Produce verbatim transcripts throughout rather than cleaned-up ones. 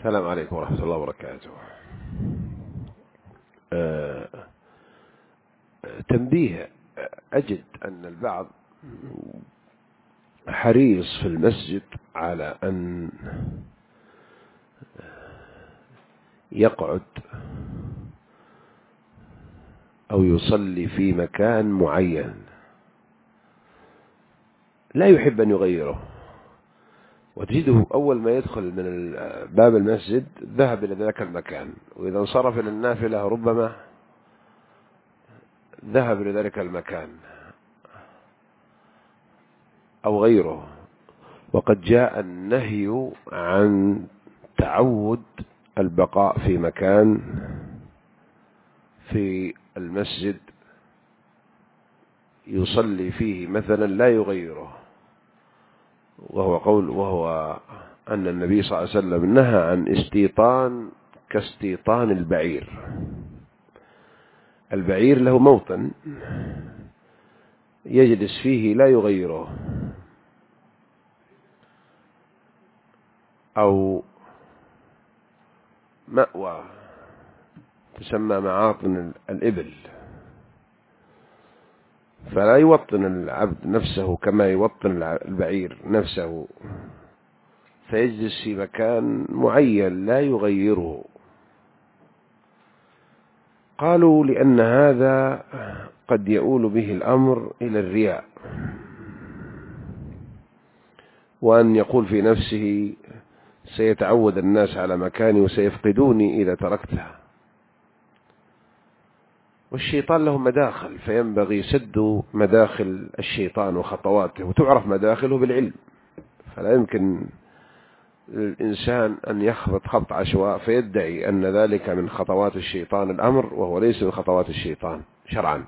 السلام عليكم ورحمة الله وبركاته. آه تنبيه، أجد أن البعض حريص في المسجد على أن يقعد أو يصلي في مكان معين، لا يحب أن يغيره، وتجده أول ما يدخل من باب المسجد ذهب إلى ذاك المكان، وإذا انصرف إلى النافلة ربما ذهب إلى ذلك المكان أو غيره. وقد جاء النهي عن تعود البقاء في مكان في المسجد يصلي فيه مثلا لا يغيره، وهو قول وهو أن النبي صلى الله عليه وسلم نهى عن استيطان كاستيطان البعير. البعير له موطن يجلس فيه لا يغيره، أو مأوى تسمى معاطن الإبل، فلا يوطن العبد نفسه كما يوطن البعير نفسه، فيجلس في مكان معين لا يغيره. قالوا لأن هذا قد يؤول به الأمر إلى الرياء، وأن يقول في نفسه سيتعود الناس على مكاني وسيفقدوني إذا تركتها. والشيطان له مداخل، فينبغي سد مداخل الشيطان وخطواته، وتعرف مداخله بالعلم، فلا يمكن للإنسان أن يخبط خبط عشواء فيدعي أن ذلك من خطوات الشيطان الأمر، وهو ليس من خطوات الشيطان شرعا،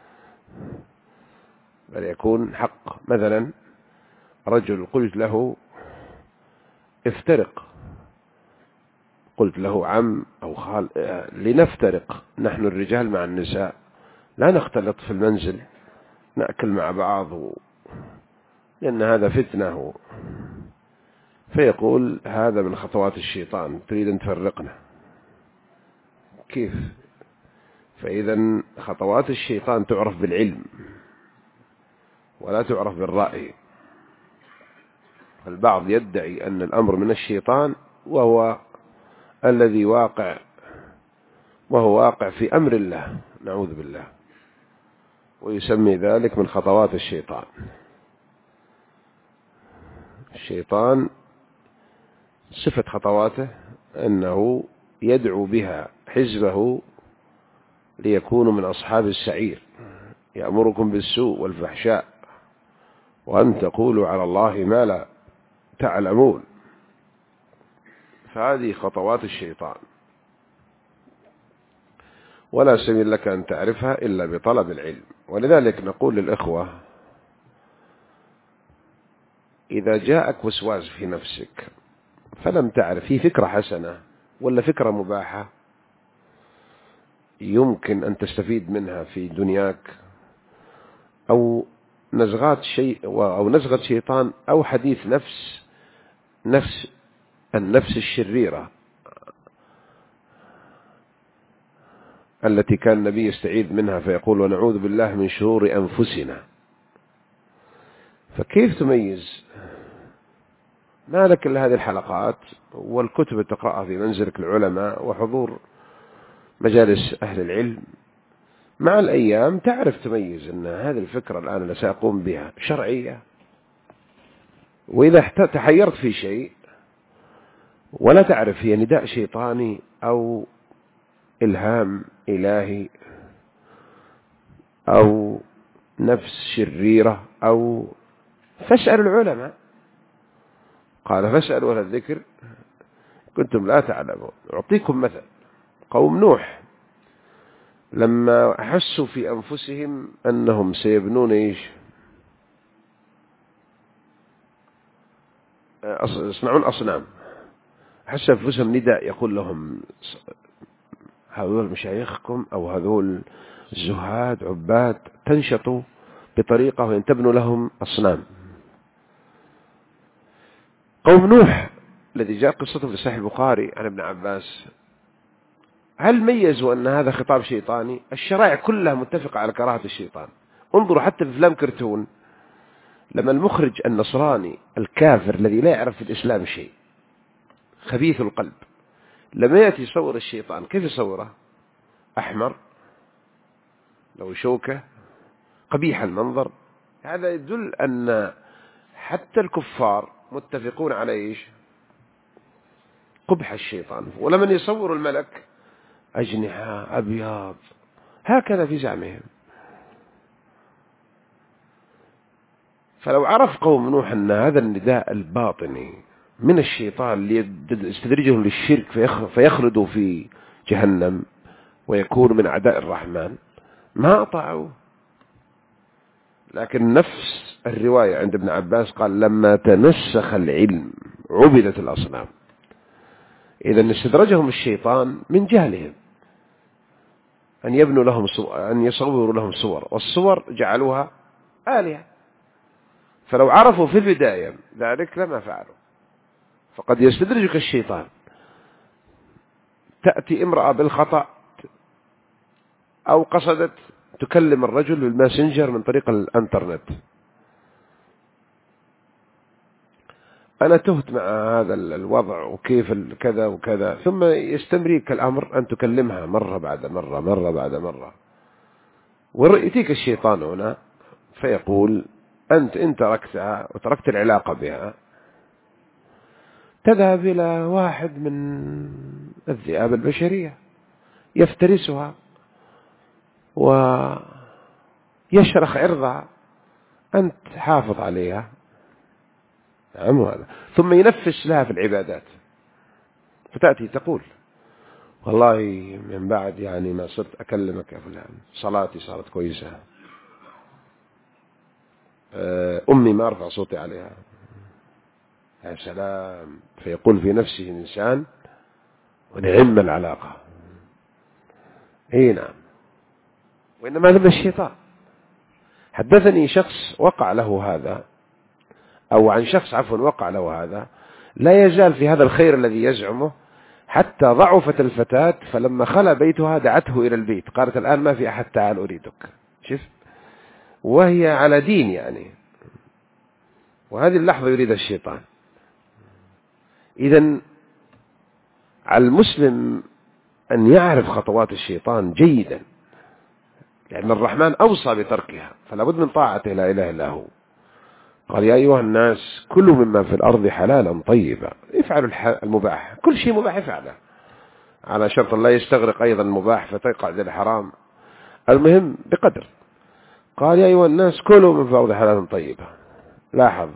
بل يكون حق. مثلا رجل قلت له افترق، قلت له عم أو خال، لنفترق نحن الرجال مع النساء، لا نختلط في المنزل نأكل مع بعض، لأن هذا فتنة. فيقول هذا من خطوات الشيطان، تريد أن تفرقنا كيف؟ فإذا خطوات الشيطان تعرف بالعلم ولا تعرف بالرأي. البعض يدعي أن الأمر من الشيطان وهو الذي واقع وهو واقع في أمر الله، نعوذ بالله، ويسمي ذلك من خطوات الشيطان. الشيطان صفة خطواته أنه يدعو بها حزبه ليكونوا من أصحاب السعير، يأمركم بالسوء والفحشاء وأن تقولوا على الله ما لا تعلمون. فهذه خطوات الشيطان، ولا سبيل لك أن تعرفها إلا بطلب العلم. ولذلك نقول للإخوة إذا جاءك وسواس في نفسك فلم تعرف في فكرة حسنة ولا فكرة مباحة يمكن أن تستفيد منها في دنياك، أو نزغات شيء أو نزغة شيطان، أو حديث نفس نفس النفس الشريرة التي كان النبي يستعيذ منها فيقول ونعوذ بالله من شرور أنفسنا. فكيف تميز؟ ما لك إلا هذه الحلقات والكتب تقرأها في منزلك العلماء وحضور مجالس أهل العلم، مع الأيام تعرف تميز أن هذه الفكرة الآن اللي سأقوم بها شرعية. وإذا تحيرت في شيء ولا تعرف هي نداء شيطاني أو إلهام إلهي أو نفس شريرة، أو فاسأل العلماء. قال فاسألوا أهل الذكر كنتم لا تعلمون. أعطيكم مثل قوم نوح لما أحسوا في أنفسهم أنهم سيبنون إيش يصنعون أصنام، حس أنفسهم نداء يقول لهم هذول مشايخكم أو هذول الزهاد عباد تنشطوا بطريقة وأن تبنوا لهم أصنام. قوم نوح الذي جاء قصته في صحيح البخاري عن ابن عباس، هل ميزوا أن هذا خطاب شيطاني؟ الشرائع كلها متفقة على كراهة الشيطان. انظروا حتى في أفلام كرتون، لما المخرج النصراني الكافر الذي لا يعرف في الإسلام شيء، خبيث القلب، لما يأتي يصور الشيطان كيف يصوره؟ أحمر، لو شوكة، قبيح المنظر. هذا يدل أن حتى الكفار متفقون على إيش؟ قبح الشيطان. ولمن يصور الملك أجنحة أبيض هكذا في زعمهم. فلو عرف قوم نوح أن هذا النداء الباطني من الشيطان ليستدرجهم للشرك فيخلدوا في جهنم ويكون من أعداء الرحمن ما أطاعوا. لكن نفس الرواية عند ابن عباس قال لما تنسخ العلم عبدت الأصنام. إذا استدرجهم الشيطان من جهلهم أن يبنوا لهم صور، أن يصوروا لهم صور، والصور جعلوها آلهة. فلو عرفوا في البداية ذلك لما فعلوا. فقد يستدرجك الشيطان، تأتي امرأة بالخطأ أو قصدت تكلم الرجل بالماسنجر من طريق الانترنت، أنا تهت مع هذا الوضع وكيف كذا وكذا، ثم يستمريك الأمر أن تكلمها مرة بعد مرة مرة بعد مرة، ويأتيك الشيطان هنا فيقول أنت إن تركتها وتركت العلاقة بها تذهب إلى واحد من الذئاب البشرية يفترسها ويشرخ عرضها، أنت حافظ عليها. نعم هذا. ثم ينفس لها في العبادات، فتأتي تقول والله من بعد يعني ما صرت أكلمك يا فلان صلاتي صارت كويسة، أمي ما أرفع صوتي عليها. يا سلام. فيقول في نفسه إنسان ونعم العلاقة. اي نعم. وإنما هذا الشيطان. حدثني شخص وقع له هذا، أو عن شخص عفوا وقع له هذا، لا يزال في هذا الخير الذي يزعمه حتى ضعفت الفتاة، فلما خلى بيتها دعته إلى البيت قالت الآن ما في أحد، تعال أريدك. شوف، وهي على دين يعني، وهذه اللحظة يريد الشيطان. إذن على المسلم أن يعرف خطوات الشيطان جيدا، لأن الرحمن أوصى بتركها، فلا بد من طاعته لا إله إلا هو. قال يا أيها الناس كلوا مما في الأرض حلالا طيبا، افعلوا المباح، كل شيء مباح افعله، على شرط لا يستغرق أيضا المباح فتقع ذي الحرام، المهم بقدر. قال يا أيها الناس كلوا من في الأرض حلالا طيبا. لاحظ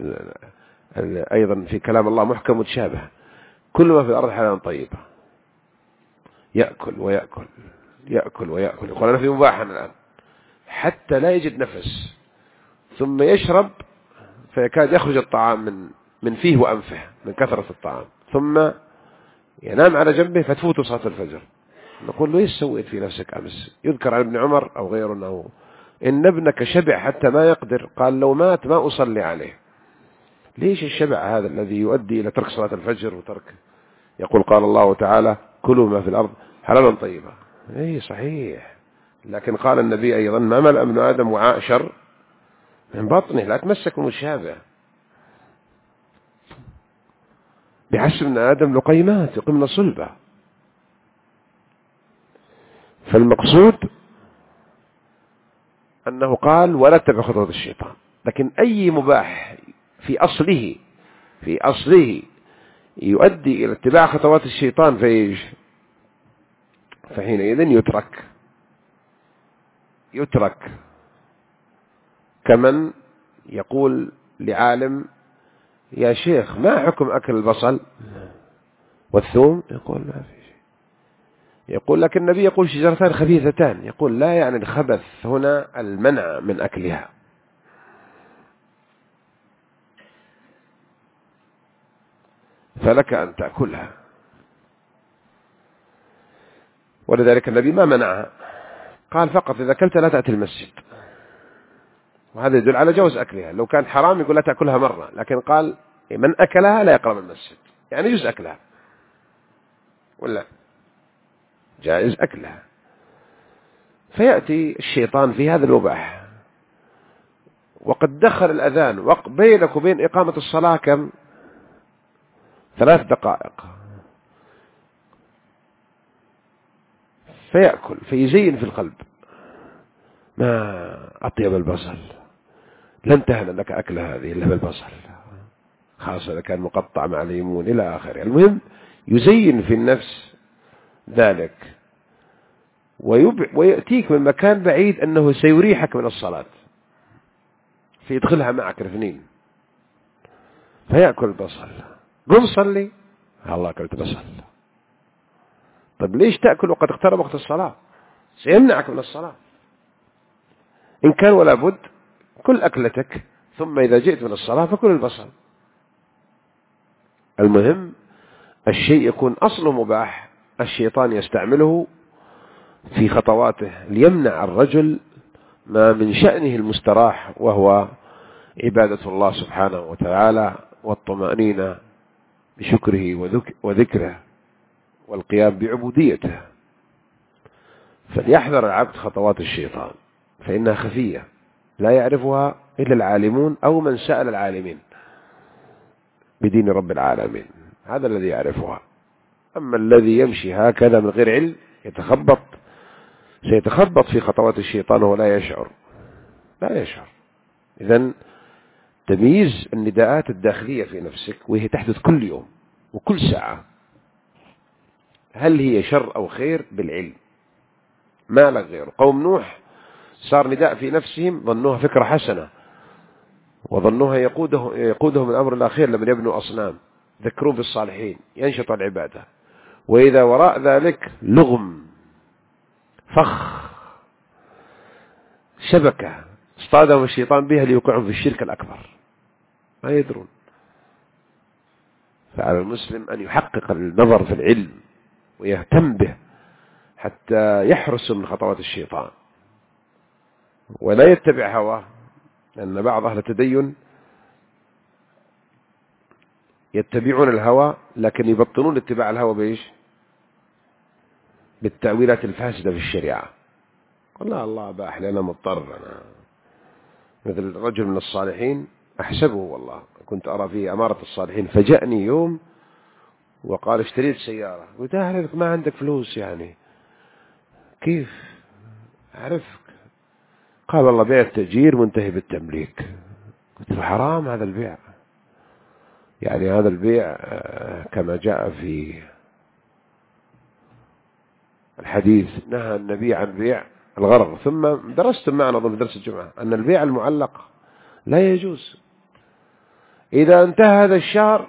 أيضا في كلام الله محكم متشابه، كل ما في الأرض حلالا طيبا، يأكل ويأكل يأكل ويأكل. يقول أنا في مباح الآن حتى لا يجد نفس، ثم يشرب فيكاد يخرج الطعام من من فيه وأنفه من كثرة الطعام، ثم ينام على جنبه فتفوت صلاة الفجر. نقول له ايش سويت في نفسك أمس؟ يذكر عن ابن عمر أو غيره أنه إن ابنك شبع حتى ما يقدر، قال لو مات ما أصلي عليه. ليش الشبع هذا الذي يؤدي إلى ترك صلاة الفجر وترك؟ يقول قال الله تعالى كلوا ما في الأرض حلالا طيبا. اي صحيح، لكن قال النبي أيضا ما ملأ ابن آدم وعاء شر من بطنه، لا تمسك مشابه. بحسب ابن آدم لقيمات يقمن صلبة. فالمقصود أنه قال ولا تتبع خطوات الشيطان، لكن أي مباح في أصله في أصله يؤدي إلى اتباع خطوات الشيطان فإيش؟ فحينئذ يترك يترك كمن يقول لعالم يا شيخ ما حكم أكل البصل والثوم؟ يقول ما في شيء. يقول لكن النبي يقول شجرتان خبيثتان، يقول لا يعني الخبث هنا المنع من أكلها. فلك أن تأكلها، ولذلك النبي ما منعها، قال فقط إذا أكلت لا تأتي المسجد، وهذا يدل على جواز أكلها. لو كانت حرام يقول لا تأكلها مرة، لكن قال من أكلها لا يقرب المسجد. يعني يجوز أكلها ولا جائز أكلها. فيأتي الشيطان في هذا المباح، وقد دخل الأذان بينك وبين إقامة الصلاة كم؟ ثلاث دقائق، فيأكل فيزين في القلب ما أطيب البصل، لن تهن لك أكل هذه إلا بالبصل، خاصة إذا كان مقطع مع الليمون إلى آخره. المهم يزين في النفس ذلك، ويأتيك من مكان بعيد أنه سيريحك من الصلاة، فيدخلها معك الاثنين، فيأكل البصل. قم صلي، الله أكلت بصل. طيب ليش تأكل وقد اقترب وقت الصلاة؟ سيمنعك من الصلاة. إن كان ولا بد كل أكلتك، ثم إذا جئت من الصلاة فكل البصل. المهم الشيء يكون أصله مباح، الشيطان يستعمله في خطواته ليمنع الرجل ما من شأنه المستراح، وهو عبادة الله سبحانه وتعالى والطمأنينة بشكره وذكره والقيام بعبوديته. فليحذر العبد خطوات الشيطان، فإنها خفية لا يعرفها إلا العالمون أو من سأل العالمين بدين رب العالمين، هذا الذي يعرفها. أما الذي يمشي هكذا من غير علم يتخبط، سيتخبط في خطوات الشيطان وهو لا يشعر لا يشعر. إذن تمييز النداءات الداخلية في نفسك، وهي تحدث كل يوم وكل ساعة، هل هي شر أو خير بالعلم، ما لك غيره. قوم نوح صار نداء في نفسهم ظنوها فكرة حسنة، وظنوها يقوده يقودهم الأمر الأخير لمن يبنوا أصنام، ذكروا بالصالحين ينشط العبادة، وإذا وراء ذلك لغم فخ شبكة اصطادهم الشيطان بها ليوقعهم في الشرك الأكبر، ما يدرون. فعلى المسلم أن يحقق النظر في العلم ويهتم به حتى يحرس من خطوات الشيطان، ولا يتبع هواه، لأن بعض أهل التدين يتبعون الهوى لكن يبطنون اتباع الهوى بإيش؟ بالتأويلات الفاسدة في الشريعة. والله الله أباح لنا مضطر. أنا مثل رجل من الصالحين أحسبه، والله كنت أرى فيه أمارة الصالحين، فجأني يوم وقال اشتريت سيارة. قلت أهلك ما عندك فلوس يعني؟ كيف أعرفك؟ قال والله بيع التأجير منتهي بالتمليك. قلت له حرام هذا البيع، يعني هذا البيع كما جاء في الحديث نهى النبي عن بيع الغرر. ثم درست معنا ضمن درس الجمعة أن البيع المعلق لا يجوز. إذا انتهى هذا الشهر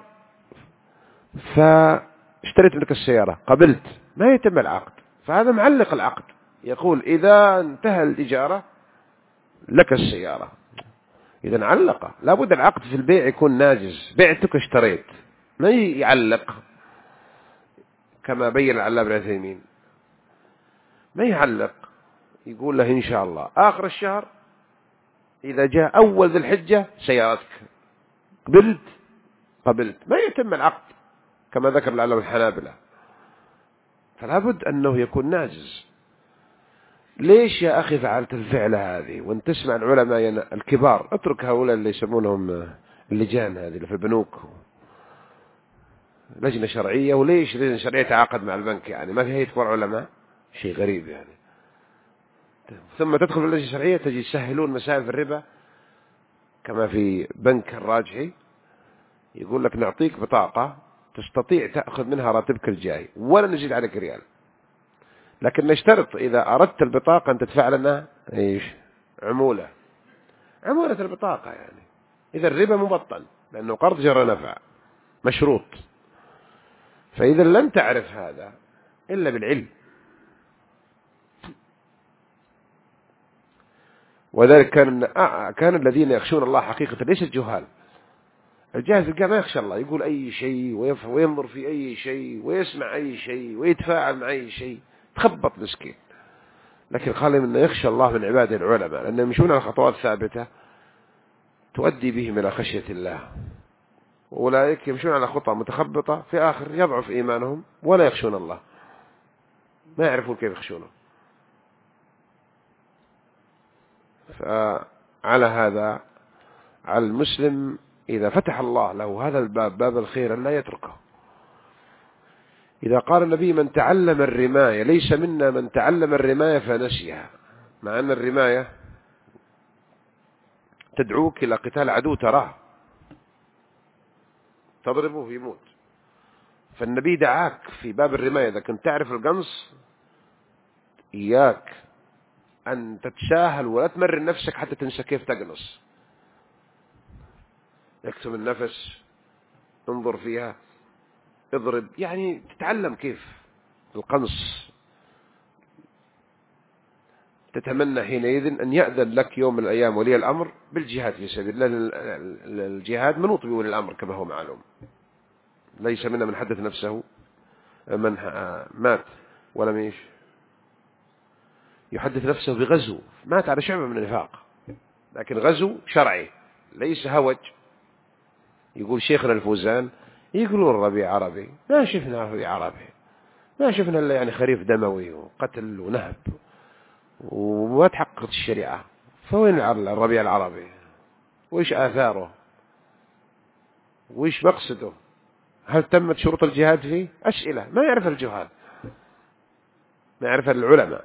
فاشتريت منك السيارة قبلت، ما يتم العقد، فهذا معلق العقد. يقول إذا انتهى الإجارة لك السيارة، إذا علق. لابد العقد في البيع يكون ناجز، بعتك اشتريت، ما يعلق كما بين العلامة ابن عثيمين، ما يعلق. يقول له إن شاء الله آخر الشهر إذا جاء أول ذي الحجة سيارتك، قبلت قبلت، ما يتم العقد كما ذكر العلامة الحنابلة. فلا بد أنه يكون ناجز. ليش يا أخي فعلت الفعلة هذه؟ وانت تسمع العلماء الكبار، اترك هؤلاء اللي يسمونهم اللجان هذه اللي في البنوك، لجنة شرعية. وليش لجنة شرعية تعاقد مع البنك؟ يعني ما في هيئة كبار علماء؟ شيء غريب يعني. ثم تدخل في اللجنة الشرعية تجي يسهلون مسائل في الربا، كما في بنك الراجحي يقول لك نعطيك بطاقة تستطيع تأخذ منها راتبك الجاي ولا نزيد عليك ريال، لكن نشترط إذا أردت البطاقة أن تدفع لنا إيش؟ عمولة، عمولة البطاقة يعني. إذا الربا مبطل لأنه قرض جرى نفع مشروط. فإذا لن تعرف هذا إلا بالعلم. وذلك كان كان الذين يخشون الله حقيقة ليس الجهال. الجاهل ما يخشى الله، يقول أي شيء وينظر في أي شيء ويسمع أي شيء ويتفاعل مع أي شيء، تخبط مسكين. لكن قال إنه يخشى الله من عباده العلماء، لأنهم يمشون على خطوات ثابتة تؤدي بهم إلى خشية الله. أولئك يمشون على خطى متخبطة، في آخر يضعف إيمانهم ولا يخشون الله، ما يعرفون كيف يخشونه. فعلى هذا على المسلم إذا فتح الله له هذا الباب، باب الخير، لا يتركه. إذا قال النبي من تعلم الرماية ليس منا من تعلم الرماية فنسيها، مع أن الرماية تدعوك إلى قتال عدو تراه تضربه يموت، فالنبي دعاك في باب الرماية إذا كنت تعرف القنص إياك أن تتساهل ولا تمرن نفسك حتى تنسى كيف تقنص. اكتم النفس، انظر فيها، اضرب، يعني تتعلم كيف القنص. تتمنى حينئذ أن يأذن لك يوم من الأيام ولي الأمر بالجهاد في سبيل الله. الجهاد منوط بولي الأمر كما هو معلوم، ليس منا من حدث نفسه من مات ولم يش يحدث نفسه بغزو، مات على شعبة من النفاق، لكن غزو شرعي ليس هوج. يقول شيخنا الفوزان يقولون الربيع عربي، ما شفنا ربيع عربي، ما شفنا إلا يعني خريف دموي وقتل ونهب وما تحققت الشريعة. فوين الربيع العربي؟ وإيش آثاره؟ وإيش مقصده؟ هل تمت شروط الجهاد فيه؟ أسئلة ما يعرف الجهاد، ما يعرف العلماء،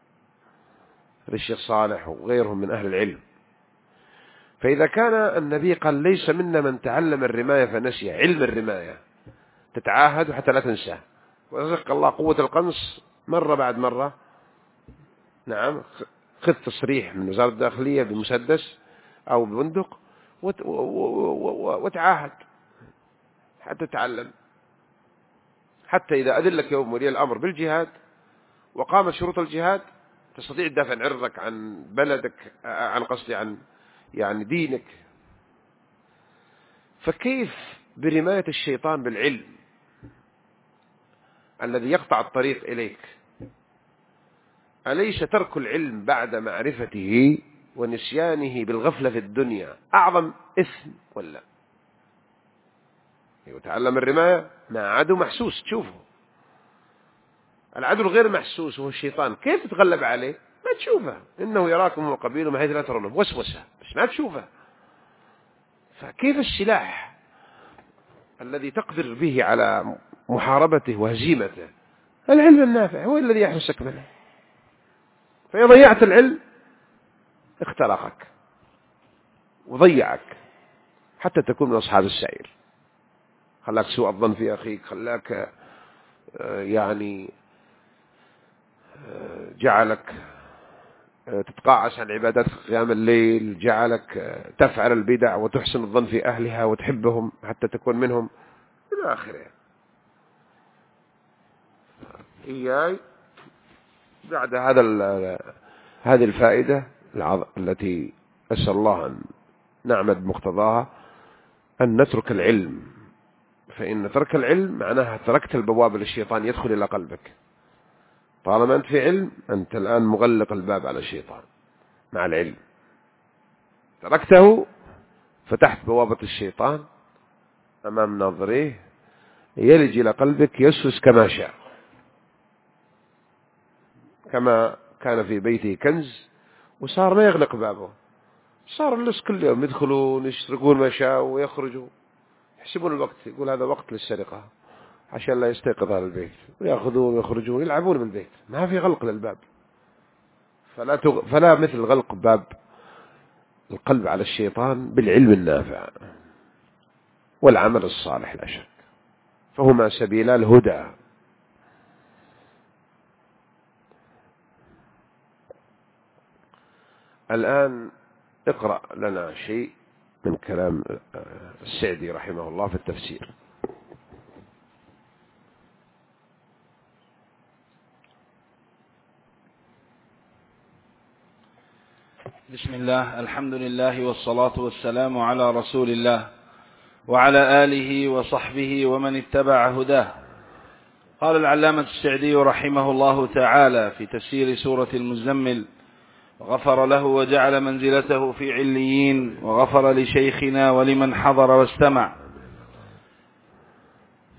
الشيخ صالح وغيرهم من أهل العلم. فإذا كان النبي قال ليس منا من تعلم الرماية فنسي، علم الرماية تتعاهد حتى لا تنساه، ورزق الله قوة القنص مرة بعد مرة. نعم، خذ تصريح من وزارة الداخلية بمسدس أو ببندق وتعاهد حتى تتعلم، حتى إذا أذن لك يوم ولي الأمر بالجهاد وقامت شروط الجهاد تستطيع تدافع عن عرضك، عن بلدك، عن قصدي عن يعني دينك. فكيف برماية الشيطان بالعلم الذي يقطع الطريق إليك؟ أليس ترك العلم بعد معرفته ونسيانه بالغفلة في الدنيا أعظم إثم ولا؟ يتعلم الرماية مع عدو محسوس، تشوفه العدو الغير محسوس وهو الشيطان، كيف تتغلب عليه؟ ما تشوفه، إنه يراكم وقبيله من حيث لا ترونه، وسوسة بس ما تشوفه. فكيف السلاح الذي تقدر به على محاربته وهزيمته؟ العلم النافع هو الذي يحرسك منه. فإذا ضيعت العلم اخترقك وضيعك حتى تكون من أصحاب السعير، خلاك سوء الظن في أخيك، خلاك يعني جعلك تتقاعس عن عبادات قيام الليل، جعلك تفعل البدع وتحسن الظن في أهلها وتحبهم حتى تكون منهم إلى آخره. إياي بعد هذا هذه الفائدة التي أسأل الله أن نعمل بمقتضاها، أن نترك العلم، فإن ترك العلم معناها تركت البوابة للشيطان يدخل إلى قلبك. طالما أنت في علم أنت الآن مغلق الباب على الشيطان مع العلم، تركته فتحت بوابة الشيطان أمام ناظريه يلج إلى قلبك يسوس كما شاء، كما كان في بيته كنز وصار ما يغلق بابه، صار الناس كل يوم يدخلون يسرقون ما شاءوا ويخرجوا، يحسبون الوقت، يقول هذا وقت للسرقة عشان لا يستيقظ أهل البيت، ويأخذون ويخرجون يلعبون بالبيت، ما في غلق للباب. فلا, تغ... فلا مثل غلق باب القلب على الشيطان بالعلم النافع والعمل الصالح لا شك، فهما سبيلا الهدى. الآن اقرأ لنا شيء من كلام السعدي رحمه الله في التفسير. بسم الله، الحمد لله والصلاة والسلام على رسول الله وعلى آله وصحبه ومن اتبع هداه. قال العلامة السعدي رحمه الله تعالى في تفسير سورة المزمل: وغفر له وجعل منزلته في عليين، وغفر لشيخنا ولمن حضر واستمع.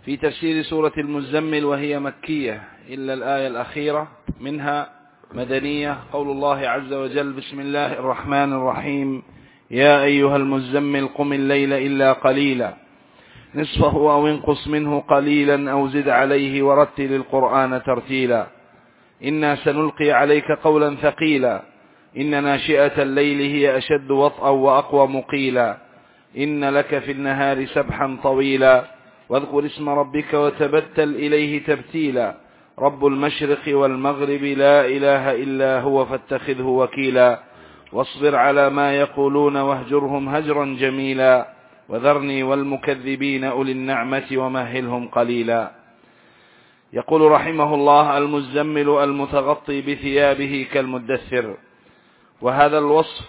في تفسير سورة المزمل، وهي مكية إلا الآية الأخيرة منها مدنية. قول الله عز وجل: بسم الله الرحمن الرحيم، يا أيها المزمل قم الليل إلا قليلا نصفه أو انقص منه قليلا أو زد عليه ورتل القرآن ترتيلا إنا سنلقي عليك قولا ثقيلا إن ناشئة الليل هي أشد وطئا وأقوى مقيلا إن لك في النهار سبحا طويلا واذكر اسم ربك وتبتل إليه تبتيلا رب المشرق والمغرب لا إله إلا هو فاتخذه وكيلا واصبر على ما يقولون واهجرهم هجرا جميلا وذرني والمكذبين أولي النعمة ومهلهم قليلا. يقول رحمه الله: المزمل المتغطي بثيابه كالمدثر. وهذا الوصف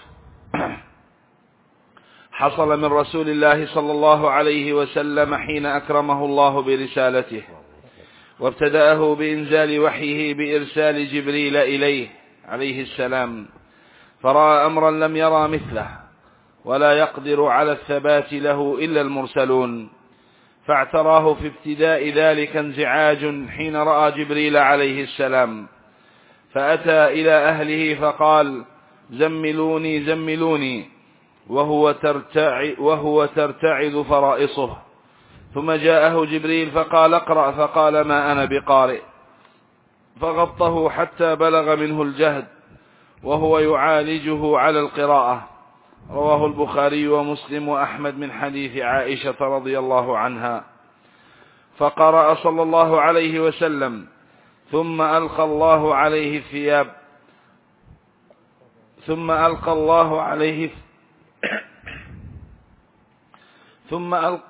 حصل من رسول الله صلى الله عليه وسلم حين أكرمه الله برسالته وابتدأه بإنزال وحيه بإرسال جبريل إليه عليه السلام، فرأى أمرا لم يرى مثله ولا يقدر على الثبات له إلا المرسلون، فاعتراه في ابتداء ذلك انزعاج حين رأى جبريل عليه السلام، فأتى إلى أهله فقال: زملوني زملوني، وهو ترتع وهو ترتعد فرائصه. ثم جاءه جبريل فقال: اقرأ، فقال: ما أنا بقارئ، فغطه حتى بلغ منه الجهد وهو يعالجه على القراءة. رواه البخاري ومسلم وأحمد من حديث عائشة رضي الله عنها. فقرأ صلى الله عليه وسلم: ثم ألقى الله عليه الثياب ثم ألقى الله عليه ثم ألقى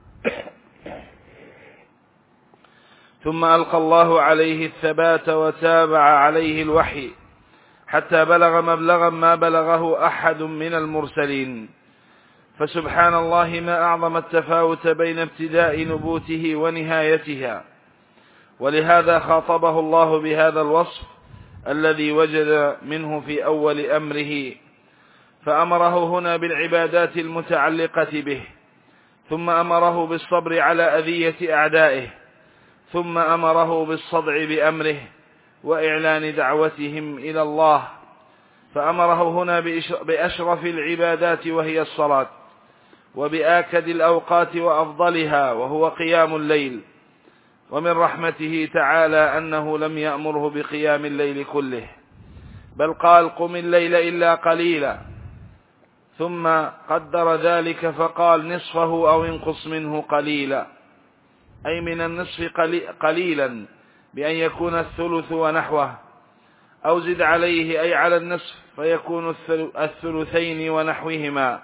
ثم ألقى الله عليه الثبات وتابع عليه الوحي حتى بلغ مبلغا ما بلغه أحد من المرسلين. فسبحان الله ما أعظم التفاوت بين ابتداء نبوته ونهايتها. ولهذا خاطبه الله بهذا الوصف الذي وجد منه في أول أمره، فأمره هنا بالعبادات المتعلقة به، ثم أمره بالصبر على أذية أعدائه، ثم أمره بالصدع بأمره وإعلان دعوتهم إلى الله، فأمره هنا بأشرف العبادات وهي الصلاة، وبآكد الأوقات وأفضلها وهو قيام الليل. ومن رحمته تعالى أنه لم يأمره بقيام الليل كله، بل قال: قم الليل إلا قليلا، ثم قدر ذلك فقال: نصفه أو انقص منه قليلا، أي من النصف قليلا بأن يكون الثلث ونحوه، أو زد عليه أي على النصف فيكون الثلثين ونحوهما.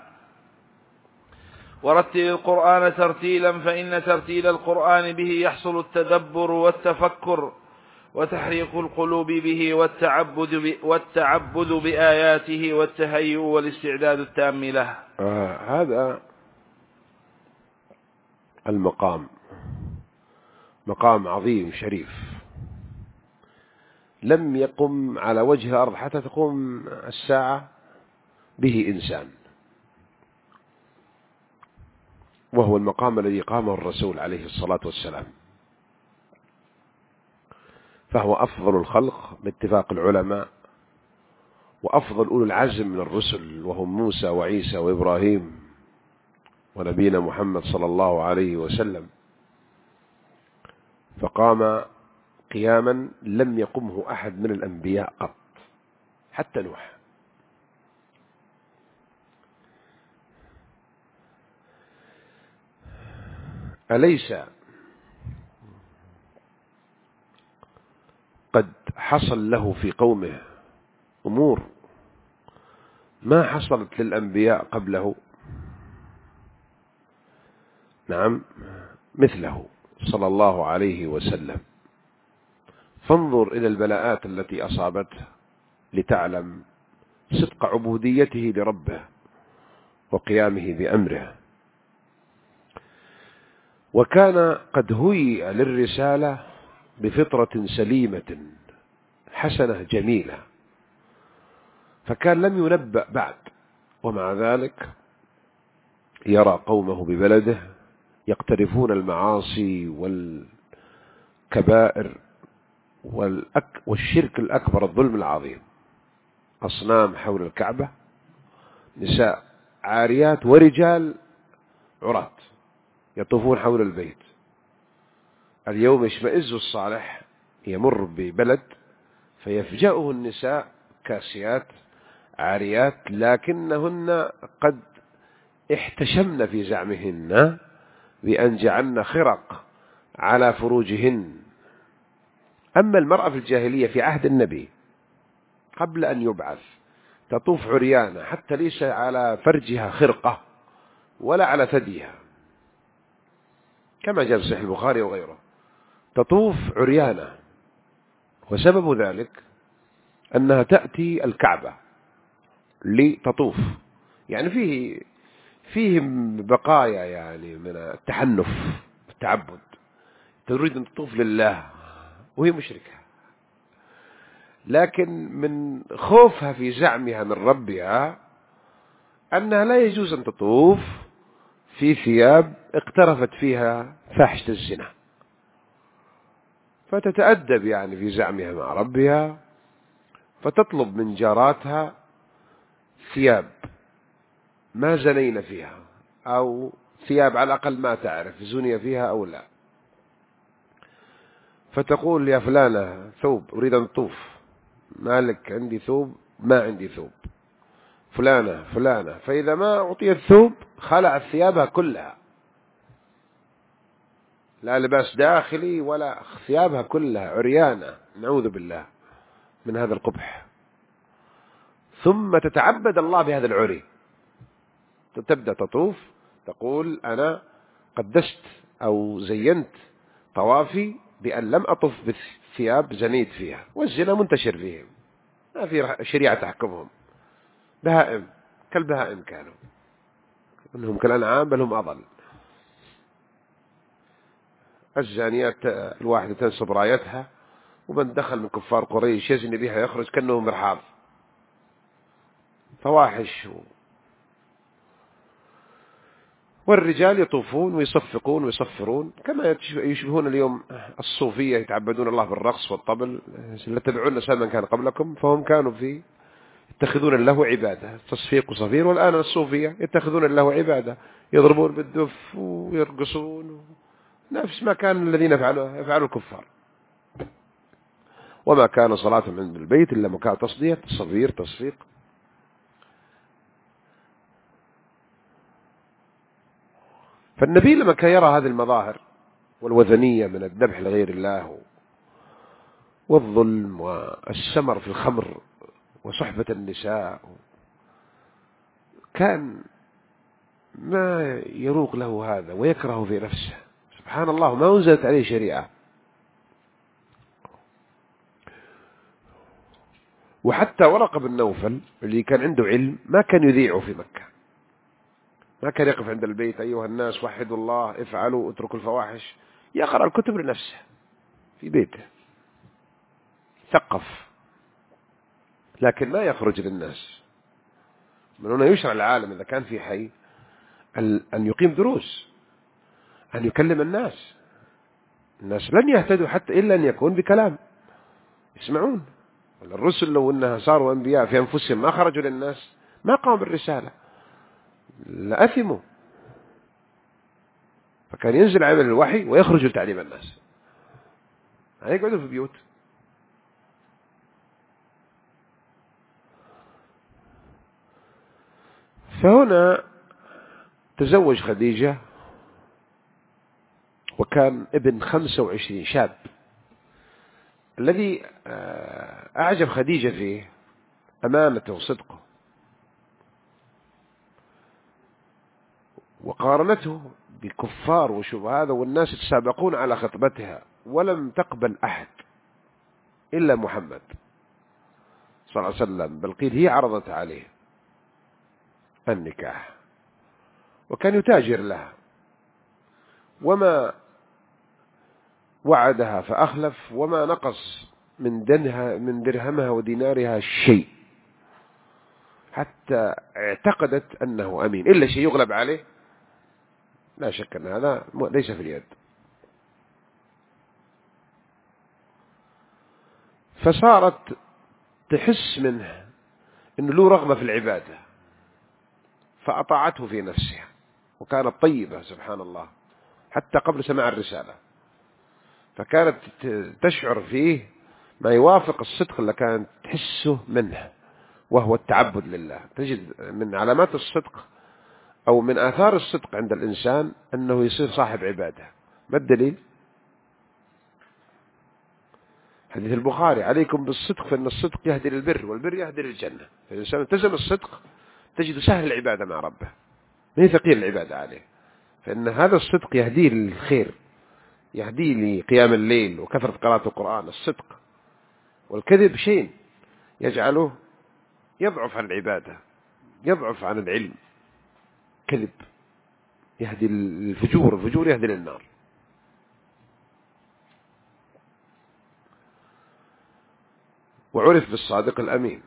ورتل القرآن ترتيلا، فإن ترتيل القرآن به يحصل التدبر والتفكر وتحريك القلوب به والتعبد, والتعبد بآياته والتهيؤ والاستعداد التام له. آه هذا المقام مقام عظيم شريف، لم يقم على وجه الأرض حتى تقوم الساعة به إنسان، وهو المقام الذي قامه الرسول عليه الصلاة والسلام، فهو أفضل الخلق باتفاق العلماء، وأفضل أولو العزم من الرسل، وهم موسى وعيسى وإبراهيم ونبينا محمد صلى الله عليه وسلم، فقام قياما لم يقمه أحد من الأنبياء قط حتى نوح. أليس قد حصل له في قومه أمور ما حصلت للأنبياء قبله؟ نعم، مثله صلى الله عليه وسلم. فانظر إلى البلاءات التي أصابته لتعلم صدق عبوديته لربه وقيامه بأمره. وكان قد هيئ للرسالة بفطرة سليمة حسنة جميلة، فكان لم ينبأ بعد، ومع ذلك يرى قومه ببلده يقترفون المعاصي والكبائر والأك والشرك الأكبر، الظلم العظيم. أصنام حول الكعبة، نساء عاريات ورجال عراة يطوفون حول البيت. اليوم يشمئز الصالح يمر ببلد فيفجأه النساء كاسيات عاريات، لكنهن قد احتشمن في زعمهن بأن جعلن خرق على فروجهن. أما المرأة في الجاهلية في عهد النبي قبل أن يبعث تطوف عريانة، حتى ليس على فرجها خرقة ولا على ثديها، كما جاء في صحيح البخاري وغيره، تطوف عريانة. وسبب ذلك أنها تأتي الكعبة لتطوف، يعني فيه فيه بقايا يعني من التحنف التعبد، تريد أن تطوف لله وهي مشركة، لكن من خوفها في زعمها من ربها أنها لا يجوز أن تطوف في ثياب اقترفت فيها فاحشة الزنا، فتتأدب يعني في زعمها مع ربها، فتطلب من جاراتها ثياب ما زنين فيها، أو ثياب على الأقل ما تعرف زني فيها أو لا، فتقول يا فلانة ثوب أريد أن أطوف، مالك عندي ثوب؟ ما عندي ثوب. فلانة فلانة، فإذا ما أعطيت ثوب خلعت ثيابها كلها، لا لباس داخلي ولا ثيابها كلها عريانة، نعوذ بالله من هذا القبح. ثم تتعبد الله بهذا العري، تبدأ تطوف تقول أنا قدست أو زينت طوافي بأن لم أطف بالثياب زنيت فيها، والزنا منتشر فيهم، ما في شريعة تحكمهم، بهائم كالبهائم كانوا، إنهم كالأنعام بل هم أضل. الزانيات الواحدة تنصب رايتها، ومن دخل من كفار قريش يزني بها يخرج كأنه مرحاض، فواحش. والرجال يطوفون ويصفقون ويصفرون كما يشبهون اليوم الصوفية، يتعبدون الله بالرقص والطبل. لا تبعون سلما كان قبلكم، فهم كانوا في يتخذون الله عبادة، تصفيق وصفير. والآن الصوفية يتخذون الله عبادة، يضربون بالدف ويرقصون نفس ما كان الذين يفعلوا يفعلوا الكفار. وما كان صلاتهم عند البيت إلا مكان تصدية تصفير تصفيق. فالنبي لما كان يرى هذه المظاهر والوثنية من الذبح لغير الله والظلم والسمر في الخمر وصحبة النساء، كان ما يروق له هذا ويكره في نفسه. سبحان الله، ما أنزلت عليه شريعة. وحتى ورقة بن نوفل اللي كان عنده علم ما كان يذيعه في مكة، ما كان يقف عند البيت أيها الناس وحدوا الله افعلوا اتركوا الفواحش، يقرأ الكتب لنفسه في بيته ثقف، لكن ما يخرج للناس. من هنا يشرع العالم إذا كان في حي أن يقيم دروس، أن يكلم الناس. الناس لن يهتدوا حتى إلا أن يكون بكلام يسمعون. الرسل لو أنها صاروا أنبياء في أنفسهم ما خرجوا للناس ما قاموا بالرسالة، لأثموا. فكان ينزل عمل الوحي ويخرجوا لتعليم الناس، يعني يقعدوا في بيوت. فهنا تزوج خديجة وكان ابن خمسة وعشرين شاب. الذي أعجب خديجة فيه أمانته وصدقه، وقارنته بالكفار وشبهات، والناس يتسابقون على خطبتها، ولم تقبل أحد إلا محمد صلى الله عليه وسلم، بل قيل هي عرضت عليه النكاح، وكان يتاجر لها، وما وعدها فأخلف، وما نقص من دنها من درهمها ودينارها شيء، حتى اعتقدت أنه أمين، إلا شيء يغلب عليه لا شك أن هذا ليس في اليد. فصارت تحس منه أنه له رغبة في العبادة، فأطاعته في نفسها، وكانت طيبة سبحان الله حتى قبل سماع الرسالة، فكانت تشعر فيه ما يوافق الصدق اللي كانت تحسه منه، وهو التعبد لله. تجد من علامات الصدق أو من آثار الصدق عند الإنسان أنه يصير صاحب عبادة. ما الدليل؟ حديث البخاري: عليكم بالصدق فإن الصدق يهدي للبر والبر يهدي للجنة. فالإنسان التزم الصدق تجد سهل العبادة مع ربه، ما هي ثقيل العبادة عليه، فإن هذا الصدق يهديه للخير، يهديه لقيام الليل وكثرة قراءة القرآن. الصدق والكذب شيء يجعله يضعف عن العبادة، يضعف عن العلم. كذب يهدي للفجور، الفجور يهدي للنار. وعرف بالصادق الأمين.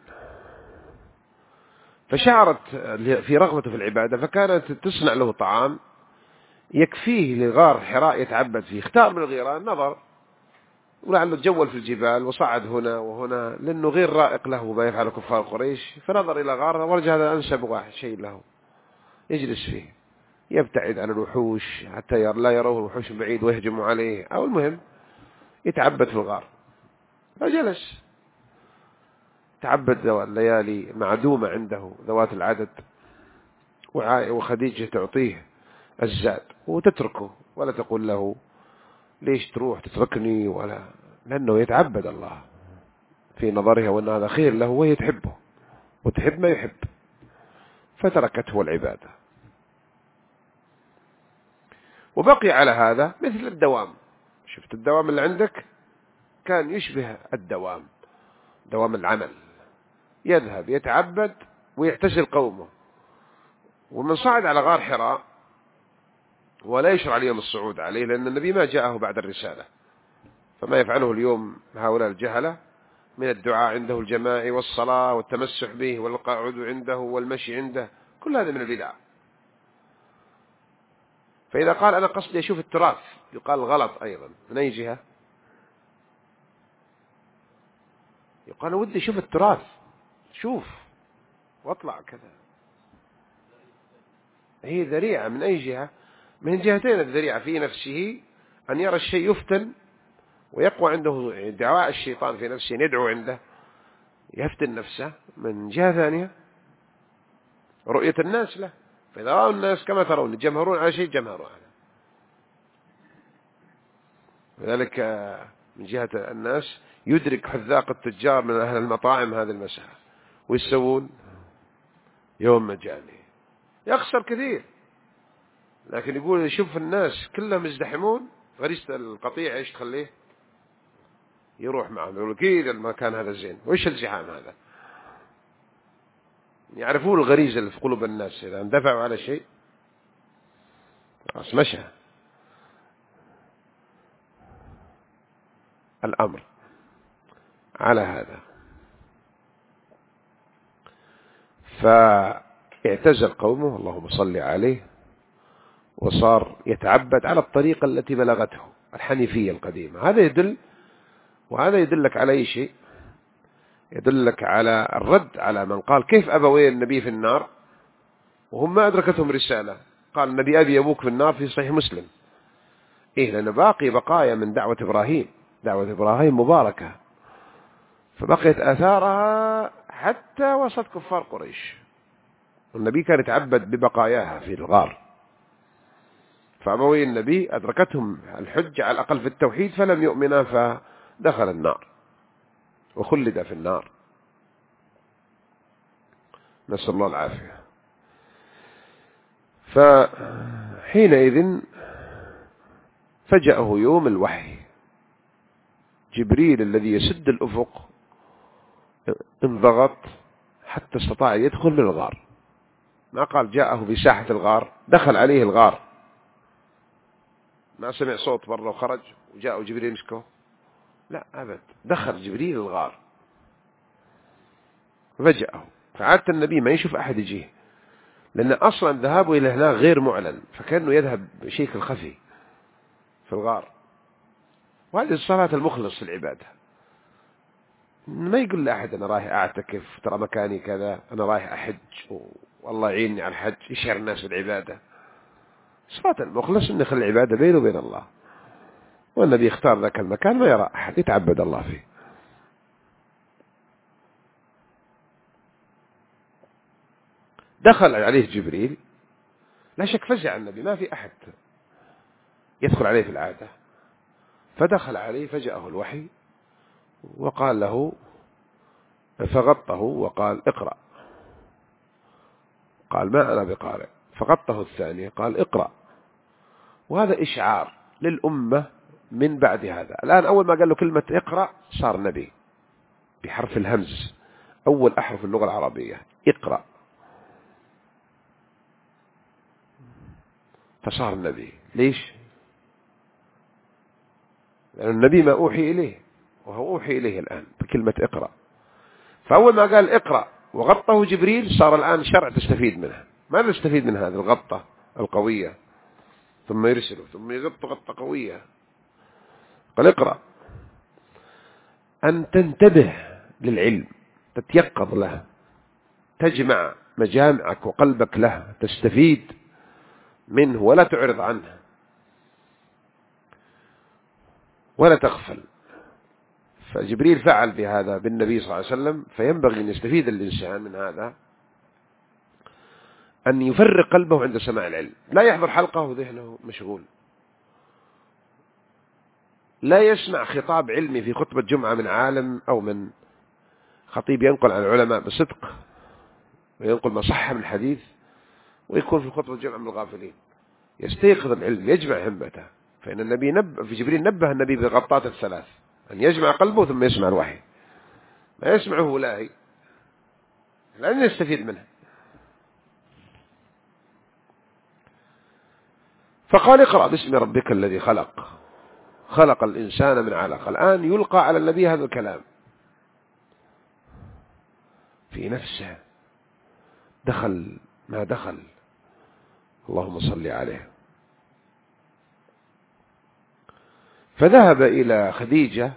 فشعرت في رغبته في العبادة، فكانت تصنع له طعام يكفيه لغار حراء يتعبد فيه. اختار من الغيران، نظر ولعله تجول في الجبال وصعد هنا وهنا، لأنه غير رائق له ما يفعل كفار قريش، فنظر إلى غار ورجع هذا أنسب واحد شيء له يجلس فيه، يبتعد عن الوحوش حتى لا يروه الوحوش بعيد ويهجموا عليه، أو المهم يتعبد في الغار. فجلس تعبد الليالي معدومة عنده ذوات العدد، وخديجة تعطيه الزاد وتتركه، ولا تقول له ليش تروح تتركني، ولا، لأنه يتعبد الله في نظرها، وأن هذا خير له وهي تحبه وتحب ما يحب، فتركته العبادة. وبقي على هذا مثل الدوام. شفت الدوام اللي عندك كان يشبه الدوام، دوام العمل، يذهب يتعبد ويعتزل قومه. ومن صعد على غار حراء ولا يشرع اليوم الصعود عليه، لأن النبي ما جاءه بعد الرسالة، فما يفعله اليوم هؤلاء الجهلة من الدعاء عنده الجماعي والصلاة والتمسح به والقعود عنده والمشي عنده، كل هذا من البدع. فإذا قال أنا قصدي أشوف التراث يقال غلط أيضا. من أي جهة؟ يقال ودي أشوف التراث، شوف واطلع كذا. هي ذريعة من أي جهة؟ من جهتين. الذريعة في نفسه أن يرى الشيء يفتن ويقوى عنده دعاء الشيطان في نفسه، يدعو عنده يفتن نفسه. من جهة ثانية رؤية الناس له، فإذا رأوا الناس كما ترون يجمهرون على شيء جمهروا عليه. لذلك من جهة الناس يدرك حذاق التجار من أهل المطاعم هذه المسألة، ويسوون يوم مجاني يخسر كثير. لكن يقول يشوف الناس كلهم يزدحمون، غريزة القطيع ايش تخليه يروح معهم، يقول أكيد المكان هذا زين. وإيش الزحام هذا؟ يعرفون الغريزة اللي في قلوب الناس، إذا اندفعوا على شيء خلاص مشى الأمر على هذا. فاعتزل قومه اللهم صل عليه، وصار يتعبد على الطريقة التي بلغته الحنيفية القديمة. هذا يدل، وهذا يدلك على أي شيء؟ يدلك على الرد على من قال كيف أبوي النبي في النار وهم ما أدركتهم رسالة. قال النبي أبي أبوك في النار في صحيح مسلم. إيه، لأن باقي بقايا من دعوة إبراهيم، دعوة إبراهيم مباركة، فبقيت آثارها حتى وسط كفار قريش. النبي كان يتعبد ببقاياها في الغار، فأبوي النبي أدركتهم الحجة على الأقل في التوحيد فلم يؤمنا، فدخل النار وخلد في النار، نسأل الله العافية. فحينئذ فجأه يوم الوحي، جبريل الذي يسد الأفق انضغط حتى استطاع يدخل من الغار. ما قال جاءه في ساحة الغار، دخل عليه الغار، ما سمع صوت برا وخرج وجاءه جبريل مسكه، لا أبد، دخل جبريل الغار فجأه. فعادة النبي ما يشوف أحد يجيه، لأن أصلا ذهابه إلى هناك غير معلن، فكأنه يذهب بشكل خفي في الغار. وهذه الصلاة المخلص في العبادة، ما يقول لأحد أنا رايح أعتكف، ترى مكاني كذا، أنا رايح أحج والله يعيني على الحج، يشعر الناس بالعبادة. صلاة المخلص إن يخلي العبادة بينه وبين الله، والنبي يختار ذاك المكان ما يرى أحد يتعبد الله فيه. دخل عليه جبريل، لا شك فزع النبي، ما في أحد يدخل عليه في العادة، فدخل عليه فجاءه الوحي وقال له، فغطه وقال اقرأ، قال ما أنا بقارئ، فغطه الثاني قال اقرأ. وهذا إشعار للأمة من بعد هذا. الآن أول ما قال له كلمة اقرأ صار نبي بحرف الهمز، أول أحرف اللغة العربية اقرأ، فصار النبي. ليش؟ لأن النبي ما أوحي إليه، وهو أوحي إليه الآن بكلمة اقرأ. فأول ما قال اقرأ وغطه جبريل صار الآن شرع تستفيد منه. ماذا تستفيد من هذه الغطة القوية؟ ثم يرسله ثم يغط غطة قوية. قال اقرأ، أن تنتبه للعلم، تتيقظ له، تجمع مجامعك وقلبك له، تستفيد منه ولا تعرض عنه ولا تغفل. فجبريل فعل بهذا بالنبي صلى الله عليه وسلم. فينبغي أن يستفيد الإنسان من هذا، أن يفرق قلبه عند سماع العلم، لا يحضر حلقة وذهنه مشغول، لا يسمع خطاب علمي في خطبة جمعة من عالم أو من خطيب ينقل عن العلماء بصدق وينقل ما صح من الحديث، ويكون في خطبة جمعة من الغافلين. يستيقظ العلم، يجمع همته. فإن النبي نبه في جبريل، نبه النبي بغطات الثلاث، أن يجمع قلبه ثم يسمع الوحي، ما يسمعه لاهي لأن يستفيد منه. فقال اقرأ باسم ربك الذي خلق، خلق الإنسان من علق. الآن يلقى على النبي هذا الكلام في نفسه، دخل ما دخل، اللهم صل عليه. فذهب إلى خديجة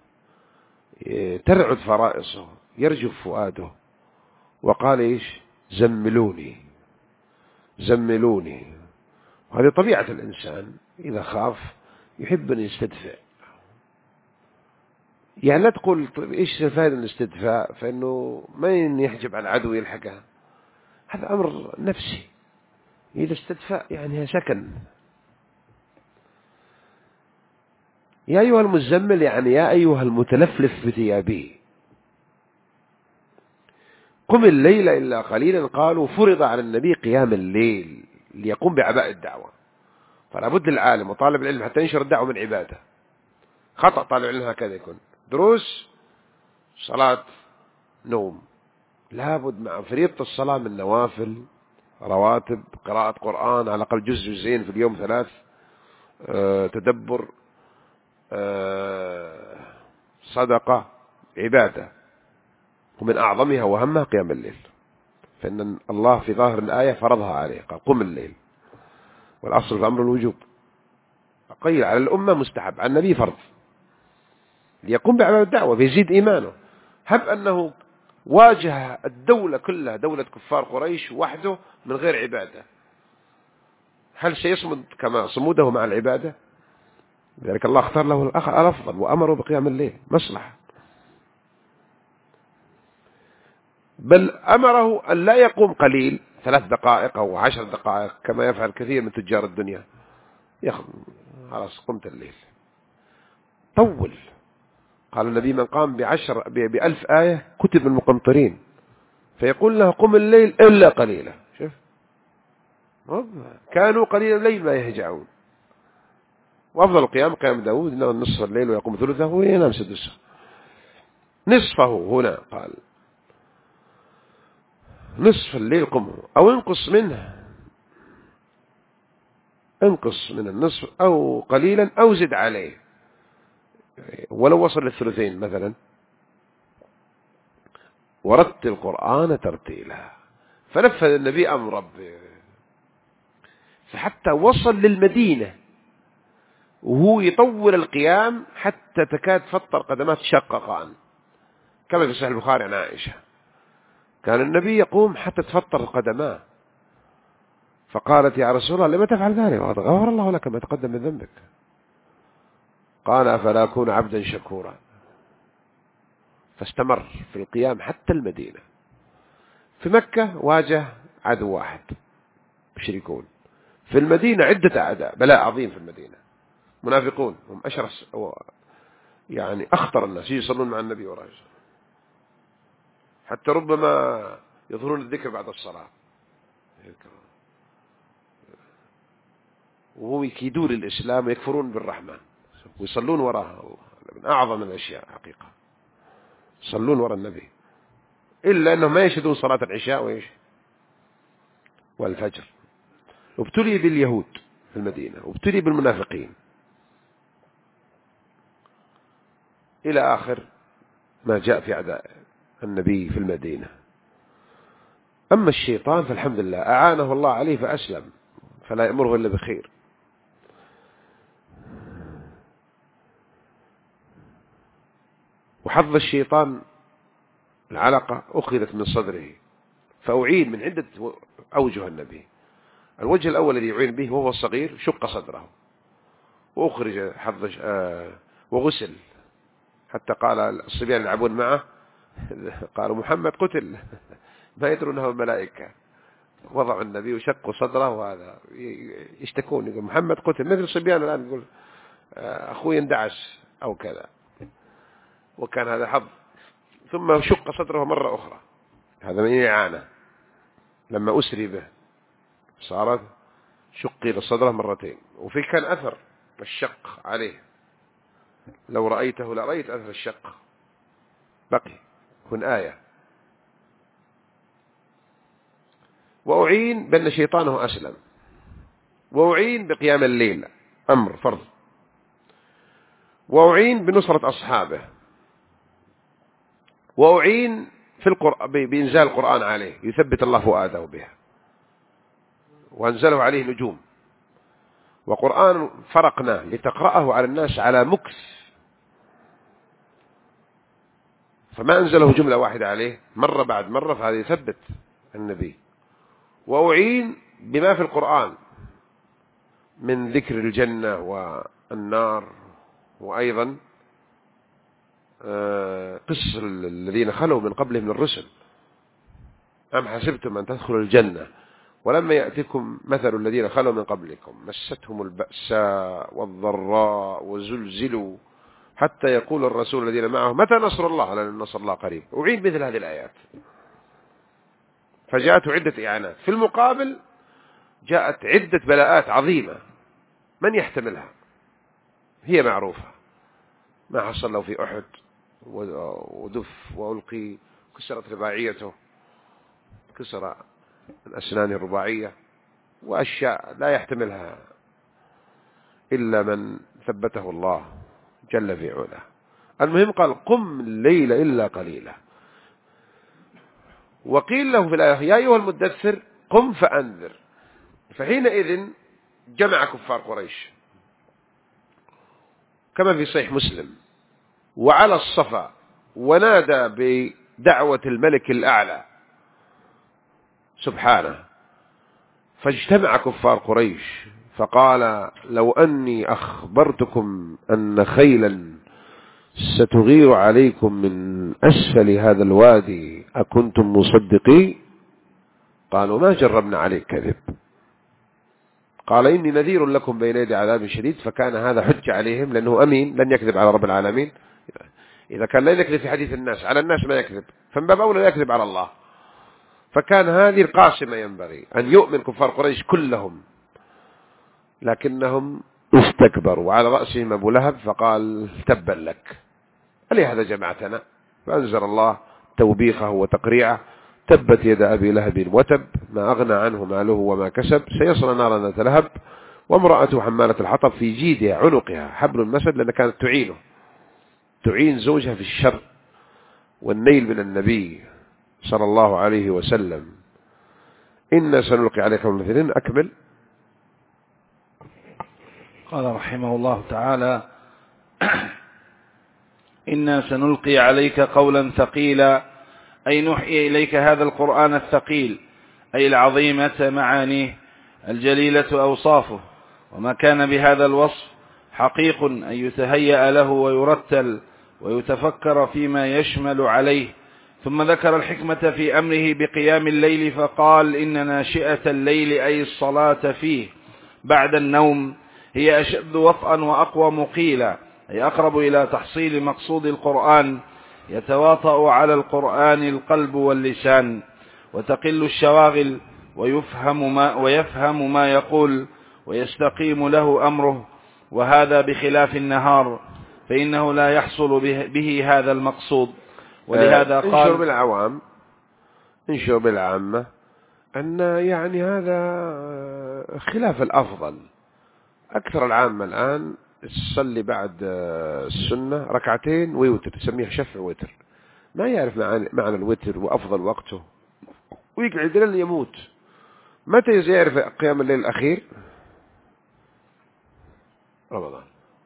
ترعد فرائصه، يرجف فؤاده، وقال إيش؟ زملوني زملوني. وهذه طبيعة الإنسان إذا خاف يحب أن يستدفئ. يعني لا تقول طيب إيش فائدة الاستدفاء، فإنه ما يحجب على العدو يلحقه، هذا أمر نفسي. إذا استدفاء يعني سكن. يا أيها المزمل يعني يا أيها المتلفلف بثيابه، قم الليل إلا قليلا. قالوا فرض على النبي قيام الليل ليقوم بعباء الدعوة، فلا بد للعالم وطالب العلم حتى ينشر الدعوة من عبادة. خطأ طالب العلم هكذا يكون، دروس صلاة نوم. لابد مع فريضة الصلاة من نوافل، رواتب، قراءة قرآن على الأقل جزء جزئين في اليوم، ثلاث، أه تدبر، أه صدقة، عبادة. ومن أعظمها وهمها قيام الليل، فإن الله في ظاهر الآية فرضها عليه، قال قم الليل، والأصل في أمر الوجوب. قيل على الأمة مستحب، على النبي فرض، ليقوم بعمل الدعوة فيزيد إيمانه. هب أنه واجه الدولة كلها، دولة كفار قريش وحده من غير عبادة، هل سيصمد كما صموده مع العبادة؟ لذلك الله اختار له الأفضل وأمره بقيام الليل، مصلحة. بل أمره أن لا يقوم قليل، ثلاث دقائق أو عشر دقائق كما يفعل كثير من تجار الدنيا، ياخذ خلاص قمت الليل. طول. قال النبي من قام بعشر بألف آية كتب المقنطرين، فيقول له قم الليل إلا قليلا. شوف، كانوا قليل الليل ما يهجعون. وأفضل القيام قيام داود، إنه نصف الليل ويقوم ثلثه وينام سدسه. نصفه هنا قال نصف الليل قمه، أو انقص منه، انقص من النصف أو قليلا أو زد عليه، ولو وصل للثلثين مثلا. ورتل القرآن ترتيلا، فنفذ النبي أمر ربه، فحتى وصل للمدينة وهو يطول القيام حتى تكاد تفطر قدمات تشققان، كما في صحيح البخاري عن عائشة كان النبي يقوم حتى تفطر قدماه، فقالت يا رسول الله لما تفعل ذلك؟ غفر الله لك ما تقدم من ذنبك. قال أفلا أكون عبدا شكورا، فاستمر في القيام حتى المدينة. في مكة واجه عدو واحد مشركون، في المدينة عدة أعداء، بلاء عظيم في المدينة، منافقون هم أشرس يعني أخطر الناس يصلون مع النبي وراه، حتى ربما يظهرون الذكر بعد الصلاة وهم يكيدون الإسلام ويكفرون بالرحمن ويصلون وراها. الله من أعظم الأشياء حقيقة، يصلون وراء النبي، إلا أنهم ما يشهدون صلاة العشاء وإيش والفجر. وابتلي باليهود في المدينة وابتلي بالمنافقين إلى آخر ما جاء في أعداء النبي في المدينة. أما الشيطان فالحمد لله أعانه الله عليه فأسلم، فلا يأمره إلا بخير. وحظ الشيطان العلقة أخذت من صدره فأعين من عدة أوجه النبي. الوجه الأول الذي يعين به وهو الصغير شق صدره وأخرج حظ آه وغسل، حتى قال الصبيان يلعبون معه قالوا محمد قتل ما يدرون أنه الملائكة، وضعوا النبي وشقوا صدره، وهذا يشتكون يقول محمد قتل، مثل الصبيان الآن يقول أخوي اندعس أو كذا، وكان هذا حظ. ثم شق صدره مرة أخرى، هذا من إعانة لما أسري به صارت شق إلى صدره مرتين. وفي كان أثر الشق عليه، لو رأيته لرأيت أثر الشق بقي كن آية. وأعين بأن شيطانه أسلم، وأعين بقيام الليل أمر فرض، وأعين بنصرة أصحابه، وأعين في القرآن بإنزال القرآن عليه يثبت الله فؤاده بها، وأنزله عليه نجوم، وقرآن فرقناه لتقرأه على الناس على مكث، فما أنزله جملة واحدة عليه مرة بعد مرة، فهذا يثبت النبي. وأعين بما في القرآن من ذكر الجنة والنار، وأيضا قصص الذين خلوا من قبلهم من الرسل، أم حسبتم أن تدخلوا الجنة ولما يأتكم مثل الذين خلوا من قبلكم مستهم البأساء والضراء وزلزلوا حتى يقول الرسول الذين معه متى نصر الله، لأن نصر الله قريب. أعين مثل هذه الآيات، فجاءت عدة إعانات. في المقابل جاءت عدة بلاءات عظيمة من يحتملها؟ هي معروفة، ما حصل له في أحد ودف وألقي، كسرت رباعيته، كسر الأسنان الرباعية، وأشياء لا يحتملها إلا من ثبته الله جل في علاه. المهم قال قم الليل إلا قليلا. وقيل له في الآية يا أيها المدثر قم فأنذر. فحينئذ جمع كفار قريش كما في صحيح مسلم وعلى الصفا، ونادى بدعوة الملك الأعلى سبحانه، فاجتمع كفار قريش فقال لو أني أخبرتكم أن خيلا ستغير عليكم من أسفل هذا الوادي أكنتم مصدقين؟ قالوا ما جربنا عليك كذب. قال إني نذير لكم بين يدي عذاب شديد. فكان هذا حجة عليهم لأنه أمين لن يكذب على رب العالمين. إذا كان لا يكذب في حديث الناس على الناس ما يكذب، فمن باب أولى لا يكذب على الله. فكان هذه القاسمة ينبغي أن يؤمن كفار قريش كلهم، لكنهم استكبروا، وعلى رأسهم أبو لهب فقال تبا لك ألهذا جمعتنا؟ فأنزل الله توبيخه وتقريعه تبت يد أبي لهب وتب ما أغنى عنه ماله وما كسب سيصلى نارا ذات لهب وامرأته حمالة الحطب في جيدها عنقها حبل المسد، لأنها كانت تعينه تعين زوجها في الشر والنيل من النبي صلى الله عليه وسلم. إنا سنلقي عليك مثلين. أكمل. قال رحمه الله تعالى: إنا سنلقي عليك قولا ثقيلا، أي نحيي إليك هذا القرآن الثقيل، أي العظيمة معانيه، الجليلة أوصافه، وما كان بهذا الوصف حقيق أن يتهيأ له ويرتل ويتفكر فيما يشمل عليه. ثم ذكر الحكمة في أمره بقيام الليل فقال: إن ناشئة الليل أي الصلاة فيه بعد النوم هي أشد وطئا وأقوى مقيلا، أي أقرب إلى تحصيل مقصود القرآن، يتواطأ على القرآن القلب واللسان، وتقل الشواغل، ويفهم ما, ويفهم ما يقول، ويستقيم له أمره، وهذا بخلاف النهار فإنه لا يحصل به, به هذا المقصود. ولهذا قال: انشر بالعوام انشر بالعامة أن يعني هذا خلاف الأفضل. أكثر العامة الآن تصلي بعد السنة ركعتين ويوتر، تسميه شفع وتر، ما يعرف معنى الوتر وأفضل وقته، ويقعد لين يموت. متى يعرف قيام الليل الأخير؟ رمضان.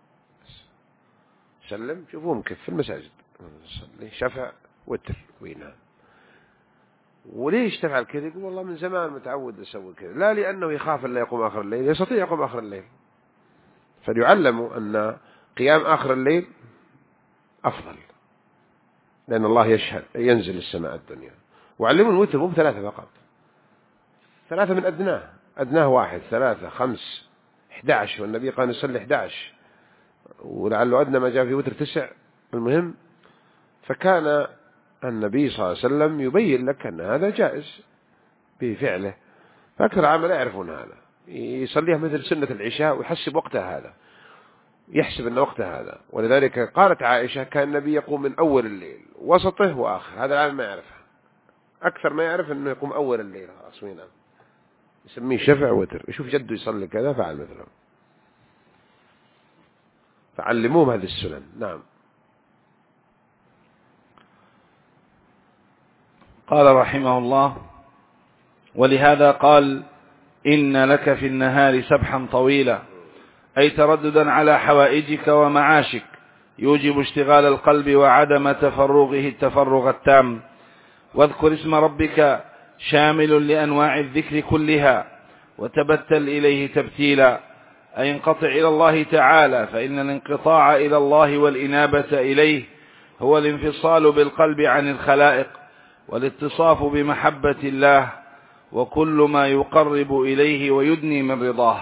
سلم، شوفوهم كيف في المساجد صلي شفع وتر وينام. وليش تفعل كذا؟ يقول والله من زمان متعود أسوي كذا. لا لأنه يخاف أن يقوم آخر الليل، يستطيع يقوم آخر الليل، فليعلموا أن قيام آخر الليل أفضل، لأن الله يشهد ينزل السماء الدنيا. وعلموا الوتر مو بثلاثة فقط، ثلاثة من أدناه، أدناه واحد، ثلاثة، خمس، إحدى عشر، والنبي قال نصلي إحدى عشر، ولعله أدنى ما جاء في وتر تسع. المهم، فكان النبي صلى الله عليه وسلم يبين لك أن هذا جائز بفعله، فأكثر عامة لا يعرفون هذا، يصليها مثل سنة العشاء ويحسب وقتها هذا، يحسب أن وقتها هذا. ولذلك قالت عائشة: كان النبي يقوم من أول الليل وسطه وآخر. هذا العالم ما يعرفها، أكثر ما يعرف أنه يقوم أول الليل أصوينا، يسميه شفع وتر. يشوف جده يصلي كذا فعل مثله، فعلموهم هذه السنن. نعم. قال رحمه الله: ولهذا قال: إن لك في النهار سبحا طويلا، أي ترددا على حوائجك ومعاشك، يوجب اشتغال القلب وعدم تفرغه التفرغ التام. واذكر اسم ربك شامل لأنواع الذكر كلها، وتبتل إليه تبتيلا، أي انقطع إلى الله تعالى، فإن الانقطاع إلى الله والإنابة إليه هو الانفصال بالقلب عن الخلائق، والاتصاف بمحبة الله، وكل ما يقرب إليه ويدني من رضاه.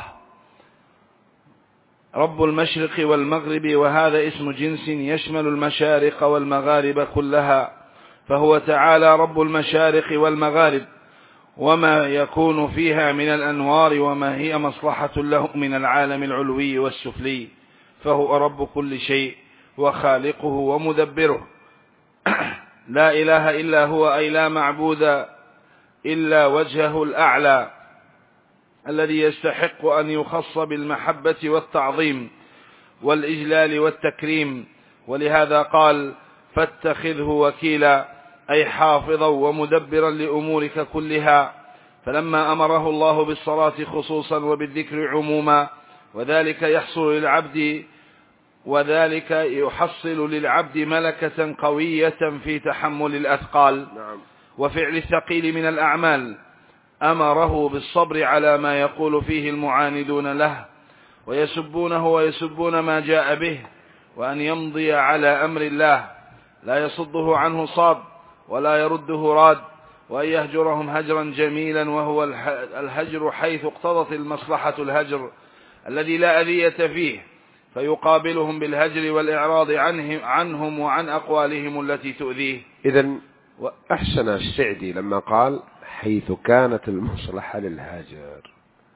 رب المشرق والمغرب، وهذا اسم جنس يشمل المشارق والمغارب كلها، فهو تعالى رب المشارق والمغارب وما يكون فيها من الأنوار، وما هي مصلحة له من العالم العلوي والسفلي، فهو رب كل شيء وخالقه ومدبره. لا إله إلا هو، أي لا معبود إلا وجهه الأعلى الذي يستحق أن يخص بالمحبة والتعظيم والإجلال والتكريم. ولهذا قال: فاتخذه وكيلا، أي حافظا ومدبرا لأمورك كلها. فلما أمره الله بالصلاة خصوصا وبالذكر عموما، وذلك يحصل للعبد وذلك يحصل للعبد ملكة قوية في تحمل الأثقال وفعل الثقيل من الأعمال، أمره بالصبر على ما يقول فيه المعاندون له ويسبونه ويسبون ما جاء به، وأن يمضي على أمر الله لا يصده عنه صاد ولا يرده راد، وأن يهجرهم هجرا جميلا، وهو الهجر حيث اقتضت المصلحة الهجر الذي لا أذية فيه، فيقابلهم بالهجر والإعراض عنهم, عنهم وعن أقوالهم التي تؤذيه. إذن أحسن السعدي لما قال: حيث كانت المصلحة للهجر.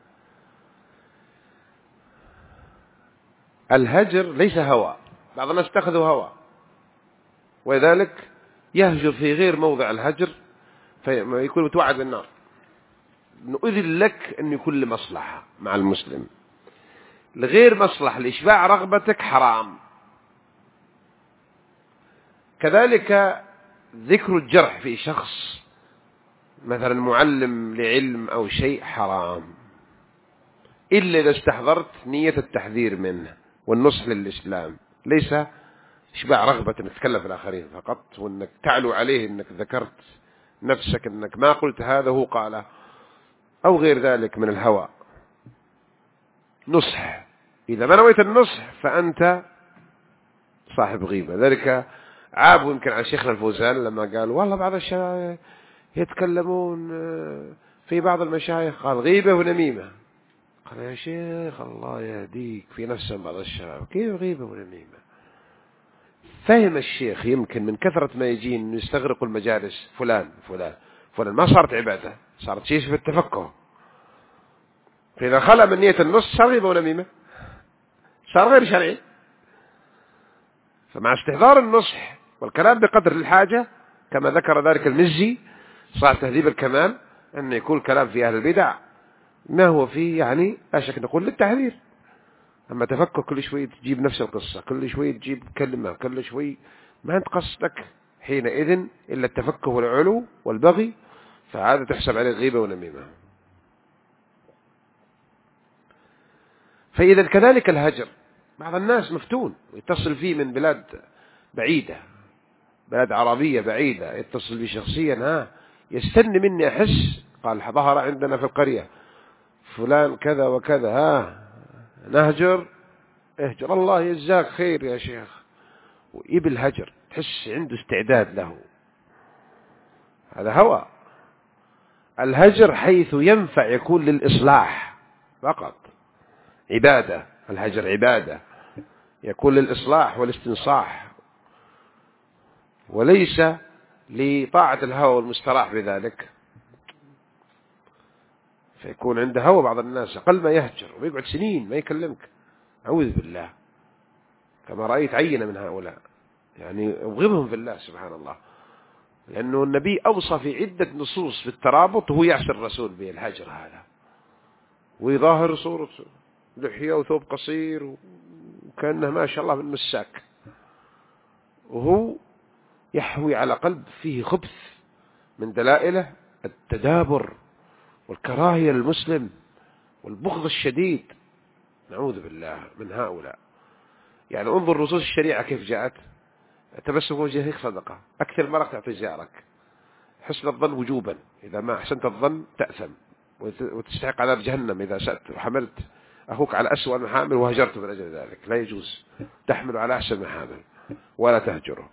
الهجر ليس هوى، بعض الناس اتخذوا هوى، ولذلك يهجر في غير موضع الهجر، فيكون متوعد بالنار. نؤذن لك أن يكون لمصلحة مع المسلم، لغير مصلحة لإشباع رغبتك حرام. كذلك ذكر الجرح في شخص مثلا معلم لعلم أو شيء حرام، إلا إذا استحضرت نية التحذير منه والنصح للإسلام، ليس إشباع رغبة أنك تتكلم في الآخرين فقط، وأنك تعلو عليه أنك ذكرت نفسك أنك ما قلت هذا هو قاله أو غير ذلك من الهوى. نصح، إذا ما نويت النصح فأنت صاحب غيبة. ذلك عابوا يمكن على شيخنا الفوزان لما قال والله بعض الشباب يتكلمون في بعض المشايخ، قال غيبة ونميمة. قال يا شيخ الله يهديك، في نفسهم بعض الشباب كيف غيبة ونميمة؟ فهم الشيخ يمكن من كثرة ما يجين انه يستغرقوا المجالس، فلان فلان فلان، ما صارت عبادة، صارت شيء في التفكه. فإذا خلى من نية النص صار غيبة ونميمة، صار غير شرعي. فمع استحضار النصح والكلام بقدر الحاجة كما ذكر ذلك المزي صاحب تهذيب الكمال، أن يكون كلام في أهل البدع ما هو فيه يعني لا شك نقول للتحذير. أما تفكر كل شوي تجيب نفس القصة، كل شوي تجيب كلمة، كل شوي ما أنت قصدك حينئذ إلا التفكه والعلو والبغي، فهذا تحسب عليه غيبة ونميمة. فإذا كذلك الهجر، بعض الناس مفتون ويتصل فيه من بلاد بعيدة، بلاد عربية بعيدة، يتصل بي شخصيا، ها يستني مني أحس، قال ظهر عندنا في القرية فلان كذا وكذا، ها نهجر، اهجر الله يجزاك خير يا شيخ، ويبي الهجر، تحس عنده استعداد له. هذا هوى. الهجر حيث ينفع يكون للإصلاح فقط، عبادة، الهجر عبادة يكون للإصلاح والاستنصاح، وليس لطاعة الهوى والمستراح بذلك. فيكون عنده هوى بعض الناس أقل ما يهجر ويقعد سنين ما يكلمك، أعوذ بالله، كما رأيت عينة من هؤلاء، يعني أبغضهم في الله سبحان الله، لأنه النبي أوصى في عدة نصوص في الترابط وهو يعصي الرسول به الهجر هذا، ويظاهر صورة لحية وثوب قصير وكأنه ما شاء الله من مساك، وهو يحوي على قلب فيه خبث. من دلائله التدابر والكراهية للمسلم والبغض الشديد، نعوذ بالله من هؤلاء. يعني انظر نصوص الشريعة كيف جاءت، تبسم وجهك صدقة، أكثر مرة تعطي جارك، حسن الظن وجوبا، إذا ما أحسنت الظن تأثم وتستحق عذاب جهنم إذا سأت وحملت أخوك على أسوأ المحامل وهجرته من أجل ذلك، لا يجوز تحمل على أحسن المحامل ولا تهجره.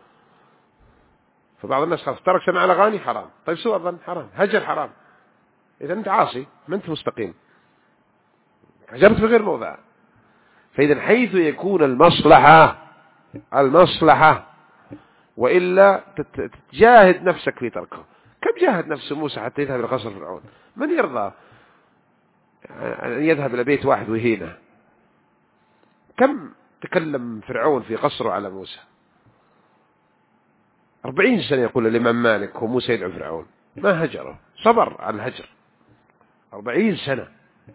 فبعض الناس خلاص ترك سمع الأغاني حرام، طيب سوء الظن حرام، هجر حرام، إذا أنت عاصي ما أنت مستقيم، هجرت في غير موضع. فإذا حيث يكون المصلحة المصلحة وإلا تجاهد نفسك في تركه. كم جاهد نفس موسى حتى يذهب إلى قصر فرعون؟ من يرضى أن يذهب إلى بيت واحد ويهينه؟ كم تكلم فرعون في قصره على موسى؟ أربعين سنة يقول الإمام مالك وموسى يدعو فرعون، ما هجره، صبر على الهجر أربعين سنة.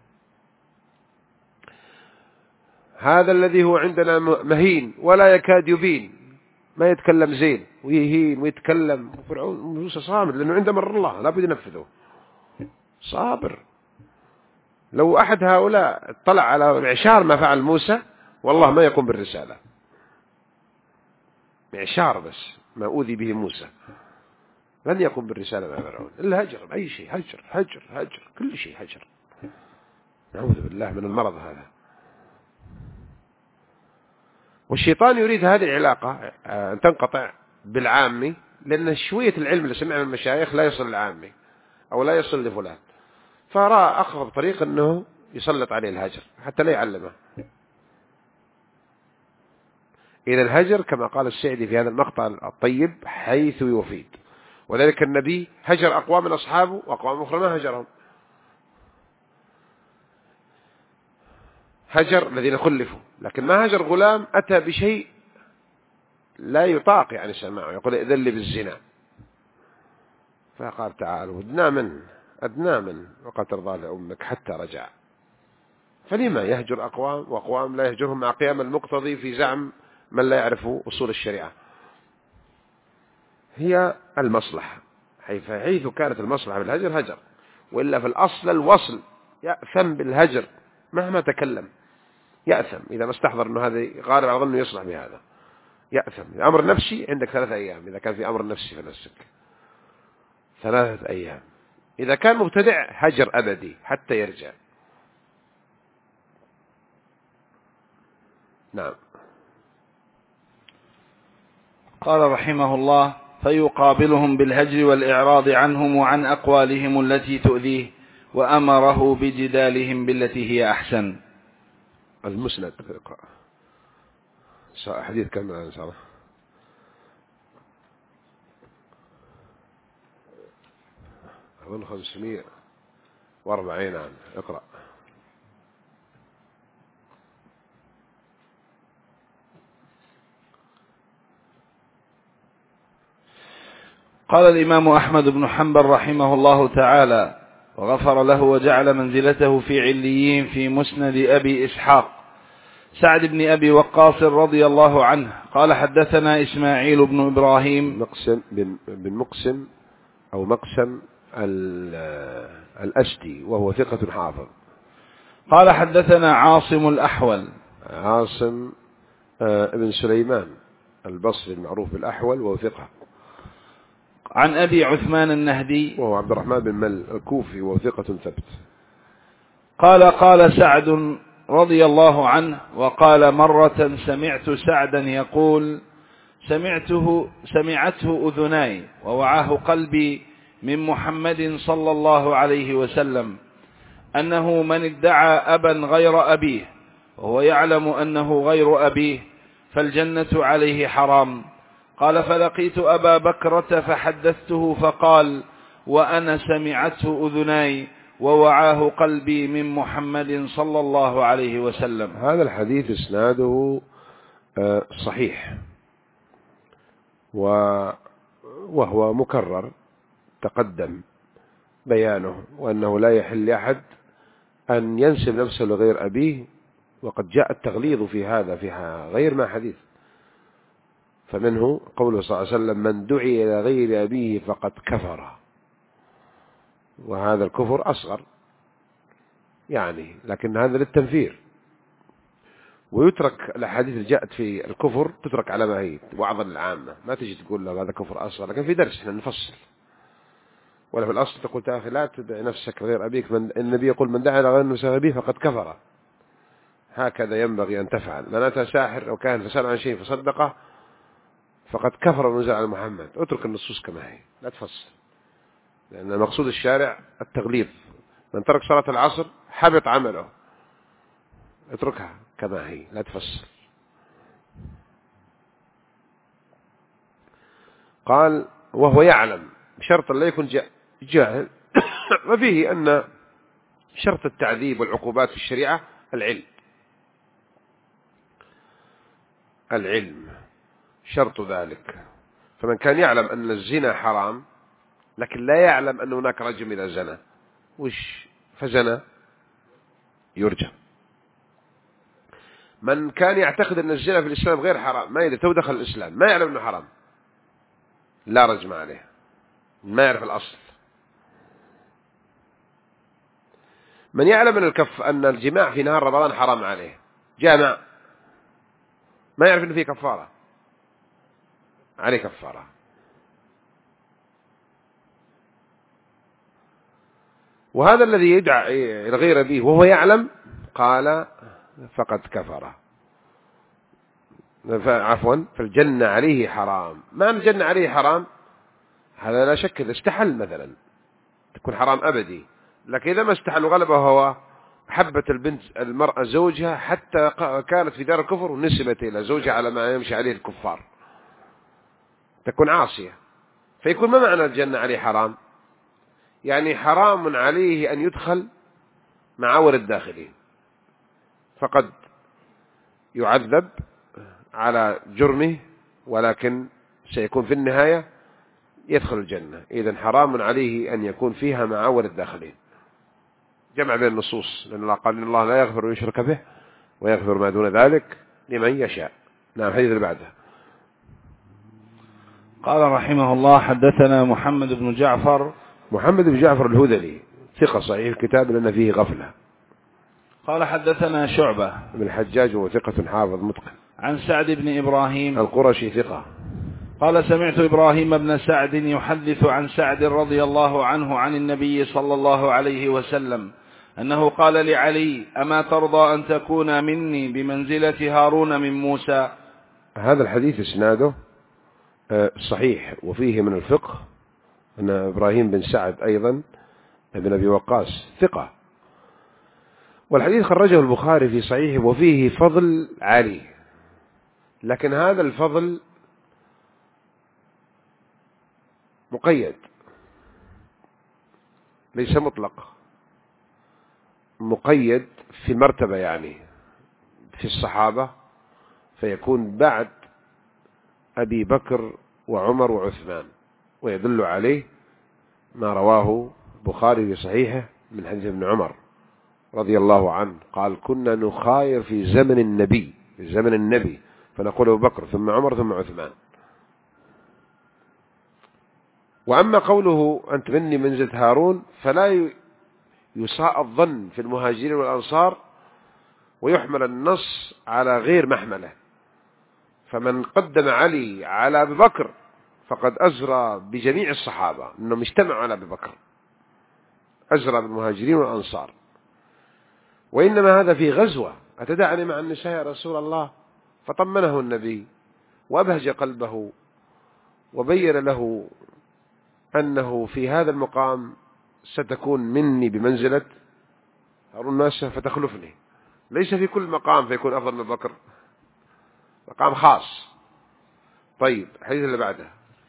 هذا الذي هو عندنا مهين ولا يكاد يبين، ما يتكلم زين ويهين ويتكلم، فرعون موسى صامر لأنه عنده مر الله لا بد ينفذه، صابر. لو أحد هؤلاء اطلع على معشار ما فعل موسى والله ما يقوم بالرسالة، معشار بس ما أوذي به موسى لن يقوم بالرسالة مع فرعون إلا هجر بأي شيء، هجر هجر هجر كل شيء هجر، نعوذ بالله من المرض هذا. والشيطان يريد هذه العلاقة أن تنقطع بالعامي، لأن شوية العلم اللي سمع من المشايخ لا يصل للعامي أو لا يصل لفلان، فرأى أقرب طريق أنه يسلط عليه الهجر حتى لا يعلمه. إذا الهجر كما قال السعدي في هذا المقطع الطيب حيث يفيد، وذلك النبي هجر أقوام من أصحابه وأقوام أخرى ما هجرهم، هجر الذين خلفوا، لكن ما هجر غلام أتى بشيء لا يطاق يعني سماعه، يقول إذن لي بالزنا، فقال تعالوا أدنى من أدنى من وقد ترضى لأمك حتى رجع. فلما يهجر أقوام وأقوام لا يهجرهم مع قيام المقتضي في زعم من لا يعرف أصول الشريعة؟ هي المصلحة. حيث كانت المصلحة بالهجر هجر، وإلا في الأصل الوصل يأثم بالهجر مهما تكلم، يأثم إذا ما استحضر أنه هذا غالب على ظنه يصلح بهذا، يأثم. أمر نفسي عندك ثلاثة أيام إذا كان في أمر نفسي في نفسك، ثلاثة أيام. إذا كان مبتدع هجر أبدي حتى يرجع. نعم. قال رحمه الله: فيقابلهم بالهجر والإعراض عنهم وعن أقوالهم التي تؤذيه، وأمره بجدالهم بالتي هي أحسن. المسند اقرأ حديث كم إن شاء الله؟ أظن خمسمائة وأربعين عام. اقرأ. قال الإمام أحمد بن حنبل رحمه الله تعالى وغفر له وجعل منزلته في عليين في مسند أبي إسحاق سعد بن أبي وقاص رضي الله عنه قال: حدثنا إسماعيل بن إبراهيم مقسم بن مقسم أو مقسم الأسدي وهو ثقة حافظ. قال: حدثنا عاصم الأحول عاصم ابن سليمان البصري المعروف بالأحول وهو ثقة. عن أبي عثمان النهدي وهو عبد الرحمن بن مل الكوفي وهو ثقة ثبت. قال: قال سعد رضي الله عنه: وقال مرة سمعت سعدا يقول: سمعته سمعته أذناي ووعاه قلبي من محمد صلى الله عليه وسلم أنه من ادعى أبا غير أبيه وهو يعلم أنه غير أبيه فالجنة عليه حرام. قال: فلقيت أبا بكرة فحدثته فقال: وأنا سمعته أذناي ووعاه قلبي من محمد صلى الله عليه وسلم. هذا الحديث اسناده صحيح وهو مكرر تقدم بيانه، وأنه لا يحل لأحد أن ينسب نفسه لغير أبيه، وقد جاء التغليظ في هذا في غير ما حديث. فمنه قوله صلى الله عليه وسلم: من دعي إلى غير أبيه فقد كفر. وهذا الكفر أصغر يعني، لكن هذا للتنفير. ويترك الأحاديث اللي جاءت في الكفر تترك على ما هي وعظ العامة، ما تجي تقول له هذا كفر أصغر، لكن في درس احنا نفصل. ولا في الأصل تقول يا أخي لا تدعي نفسك غير أبيك، من النبي يقول: من دعا إلى غير نفسه أبيه فقد كفر. هكذا ينبغي أن تفعل. من أتى ساحر أو كاهن فسأل عن شيء فصدقه فقد كفر ونزل على محمد. اترك النصوص كما هي لا تفصل، لأن مقصود الشارع التغليظ. من ترك صلاة العصر حبط عمله، اتركها كما هي لا تفصل. قال: وهو يعلم بشرط لا يكون جاهل. وفيه أن شرط التعذيب والعقوبات في الشريعة العلم. العلم شرط ذلك. فمن كان يعلم أن الزنا حرام لكن لا يعلم أن هناك رجم إذا زنا وش فزنا يرجم. من كان يعتقد أن الزنا في الإسلام غير حرام، ما يدري تو دخل الإسلام ما يعلم أنه حرام، لا رجم عليه، ما يعرف الأصل. من يعلم أن الكف أن الجماع في نهار رمضان حرام عليه، جامع ما يعرف أنه فيه كفارة، عليه كفارة. وهذا الذي يدعى الغير به وهو يعلم قال فقد كفر. عفوا فالجنة عليه حرام. ما الجنة عليه حرام؟ هذا لا شك إذا استحل مثلا تكون حرام أبدي، لكن إذا ما استحل وغلبه هو حبت البنت المرأة زوجها حتى كانت في دار الكفر ونسبت إلى زوجها على ما يمشي عليه الكفار، تكون عاصية. فيكون ما معنى الجنة عليه حرام؟ يعني حرام عليه أن يدخل معاور الداخلين، فقد يعذب على جرمه ولكن سيكون في النهاية يدخل الجنة. إذن حرام عليه أن يكون فيها معاور الداخلين. جمع بين النصوص، لأن الله قال إن الله لا يغفر ويشرك به ويغفر ما دون ذلك لمن يشاء. نعم. الحديث اللي بعده. قال رحمه الله: حدثنا محمد بن جعفر. محمد بن جعفر الهذلي ثقة صحيح الكتاب لأن فيه غفلة. قال: حدثنا شعبة بن الحجاج وهو ثقة حافظ متقن. عن سعد بن إبراهيم القرشي ثقة. قال: سمعت إبراهيم بن سعد يحدث عن سعد رضي الله عنه عن النبي صلى الله عليه وسلم أنه قال لعلي: أما ترضى أن تكون مني بمنزلة هارون من موسى؟ هذا الحديث اسناده صحيح، وفيه من الفقه أن إبراهيم بن سعد أيضا ابن أبي وقاص ثقة، والحديث خرجه البخاري في صحيحه وفيه فضل علي، لكن هذا الفضل مقيد ليس مطلق، مقيد في مرتبة يعني في الصحابة، فيكون بعد أبي بكر وعمر وعثمان، ويدل عليه ما رواه البخاري في صحيحه من حديث ابن عمر رضي الله عنه قال: كنا نخاير في زمن النبي في زمن النبي فنقول أبو بكر ثم عمر ثم عثمان. وأما قوله أنت مني منزلة هارون فلا يساء الظن في المهاجرين والأنصار، ويحمل النص على غير محمله، فمن قدم علي على أبي بكر فقد أزرى بجميع الصحابة أنهم اجتمعوا على أبي بكر، أزرى بالمهاجرين والأنصار. وإنما هذا في غزوة: أتدعني مع النساء يا رسول الله؟ فطمنه النبي وأبهج قلبه وبين له أنه في هذا المقام ستكون مني بمنزلة هارون الناس فتخلفني، ليس في كل مقام فيكون أفضل من بكر، مقام خاص. طيب الحديث اللي بعده.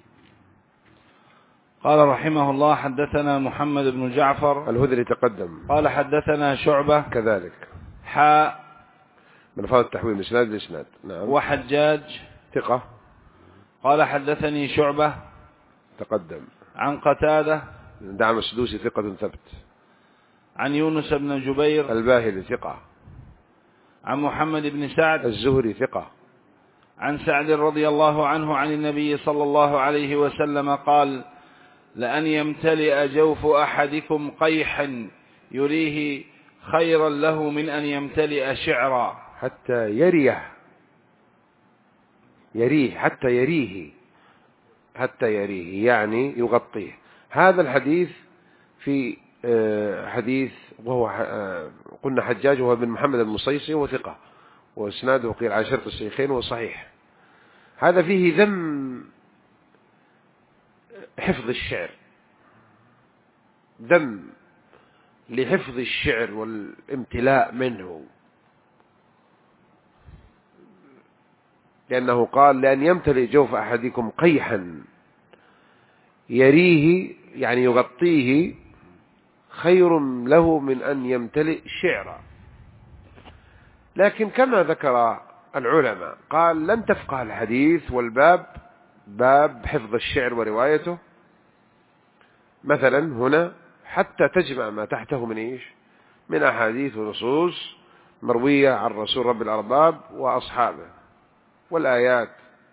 قال رحمه الله: حدثنا محمد بن جعفر الهذلي تقدم. قال: حدثنا شعبة كذلك حاء من فضل التحويل من إسناد لإسناد. نعم. وحجاج ثقة. قال: حدثني شعبة تقدم. عن قتادة دعم السدوسي ثقة ثبت. عن يونس بن جبير الباهلي ثقة. عن محمد بن سعد الزهري ثقة. عن سعد رضي الله عنه عن النبي صلى الله عليه وسلم قال: لأن يمتلئ جوف أحدكم قيحا يريه خيرا له من أن يمتلئ شعرا. حتى يريه يريه حتى يريه حتى يريه يعني يغطيه. هذا الحديث في حديث وهو قلنا حجاج وهو بن محمد المصيصي وثقة، واسناده قيل على شرط الشيخين وصحيح. هذا فيه ذم حفظ الشعر، ذم لحفظ الشعر والامتلاء منه، لأنه قال: لأن يمتلئ جوف أحدكم قيحا يريه يعني يغطيه خير له من أن يمتلئ شعرا. لكن كما ذكر العلماء قال: لن تفقه الحديث والباب باب حفظ الشعر وروايته مثلا هنا حتى تجمع ما تحته من إيش؟ من أحاديث ونصوص مروية عن رسول رب الأرباب وأصحابه والآيات.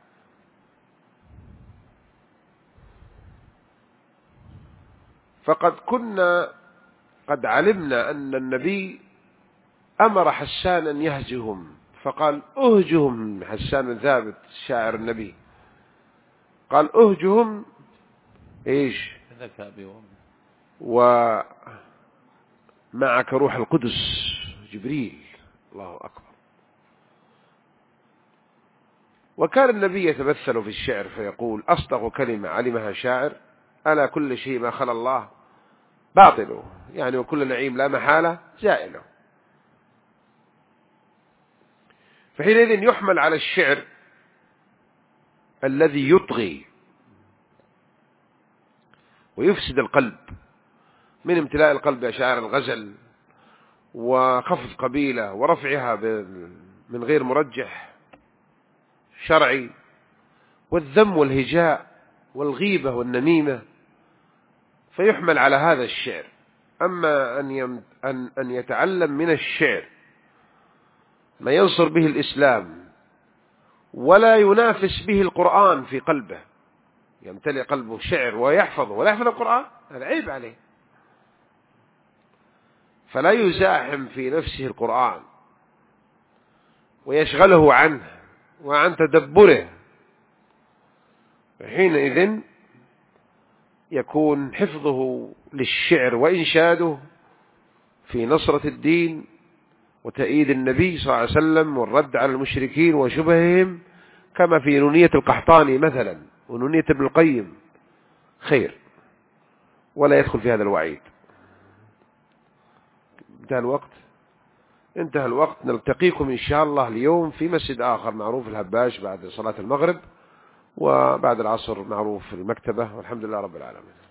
فقد كنا قد علمنا أن النبي أمر حسانا يهجهم، فقال: أهجهم. حسان ثابت شاعر النبي قال: أهجهم إيش؟ ومعك روح القدس جبريل. الله أكبر. وكان النبي يتمثل في الشعر فيقول: أصدق كلمة علمها شاعر: ألا كل شيء ما خلا الله باطله، يعني وكل نعيم لا محالة زائله. فحينئذ يحمل على الشعر الذي يطغي ويفسد القلب من امتلاء القلب بأشعار الغزل وخفض قبيلة ورفعها من غير مرجح شرعي، والذم والهجاء والغيبة والنميمة، فيحمل على هذا الشعر. أما أن, يم أن, أن يتعلم من الشعر ما ينصر به الإسلام ولا ينافس به القرآن في قلبه يمتلئ قلبه شعر ويحفظه ولا يحفظ القرآن، هذا عيب عليه. فلا يزاحم في نفسه القرآن ويشغله عنه وعن تدبره، حينئذ يكون حفظه للشعر وإنشاده في نصرة الدين وتأييد النبي صلى الله عليه وسلم والرد على المشركين وشبههم، كما في نونية القحطاني مثلا ونونية ابن القيم، خير، ولا يدخل في هذا الوعيد. انتهى الوقت انتهى الوقت نلتقيكم إن شاء الله اليوم في مسجد آخر معروف الهباش بعد صلاة المغرب، وبعد العصر معروف المكتبة، والحمد لله رب العالمين.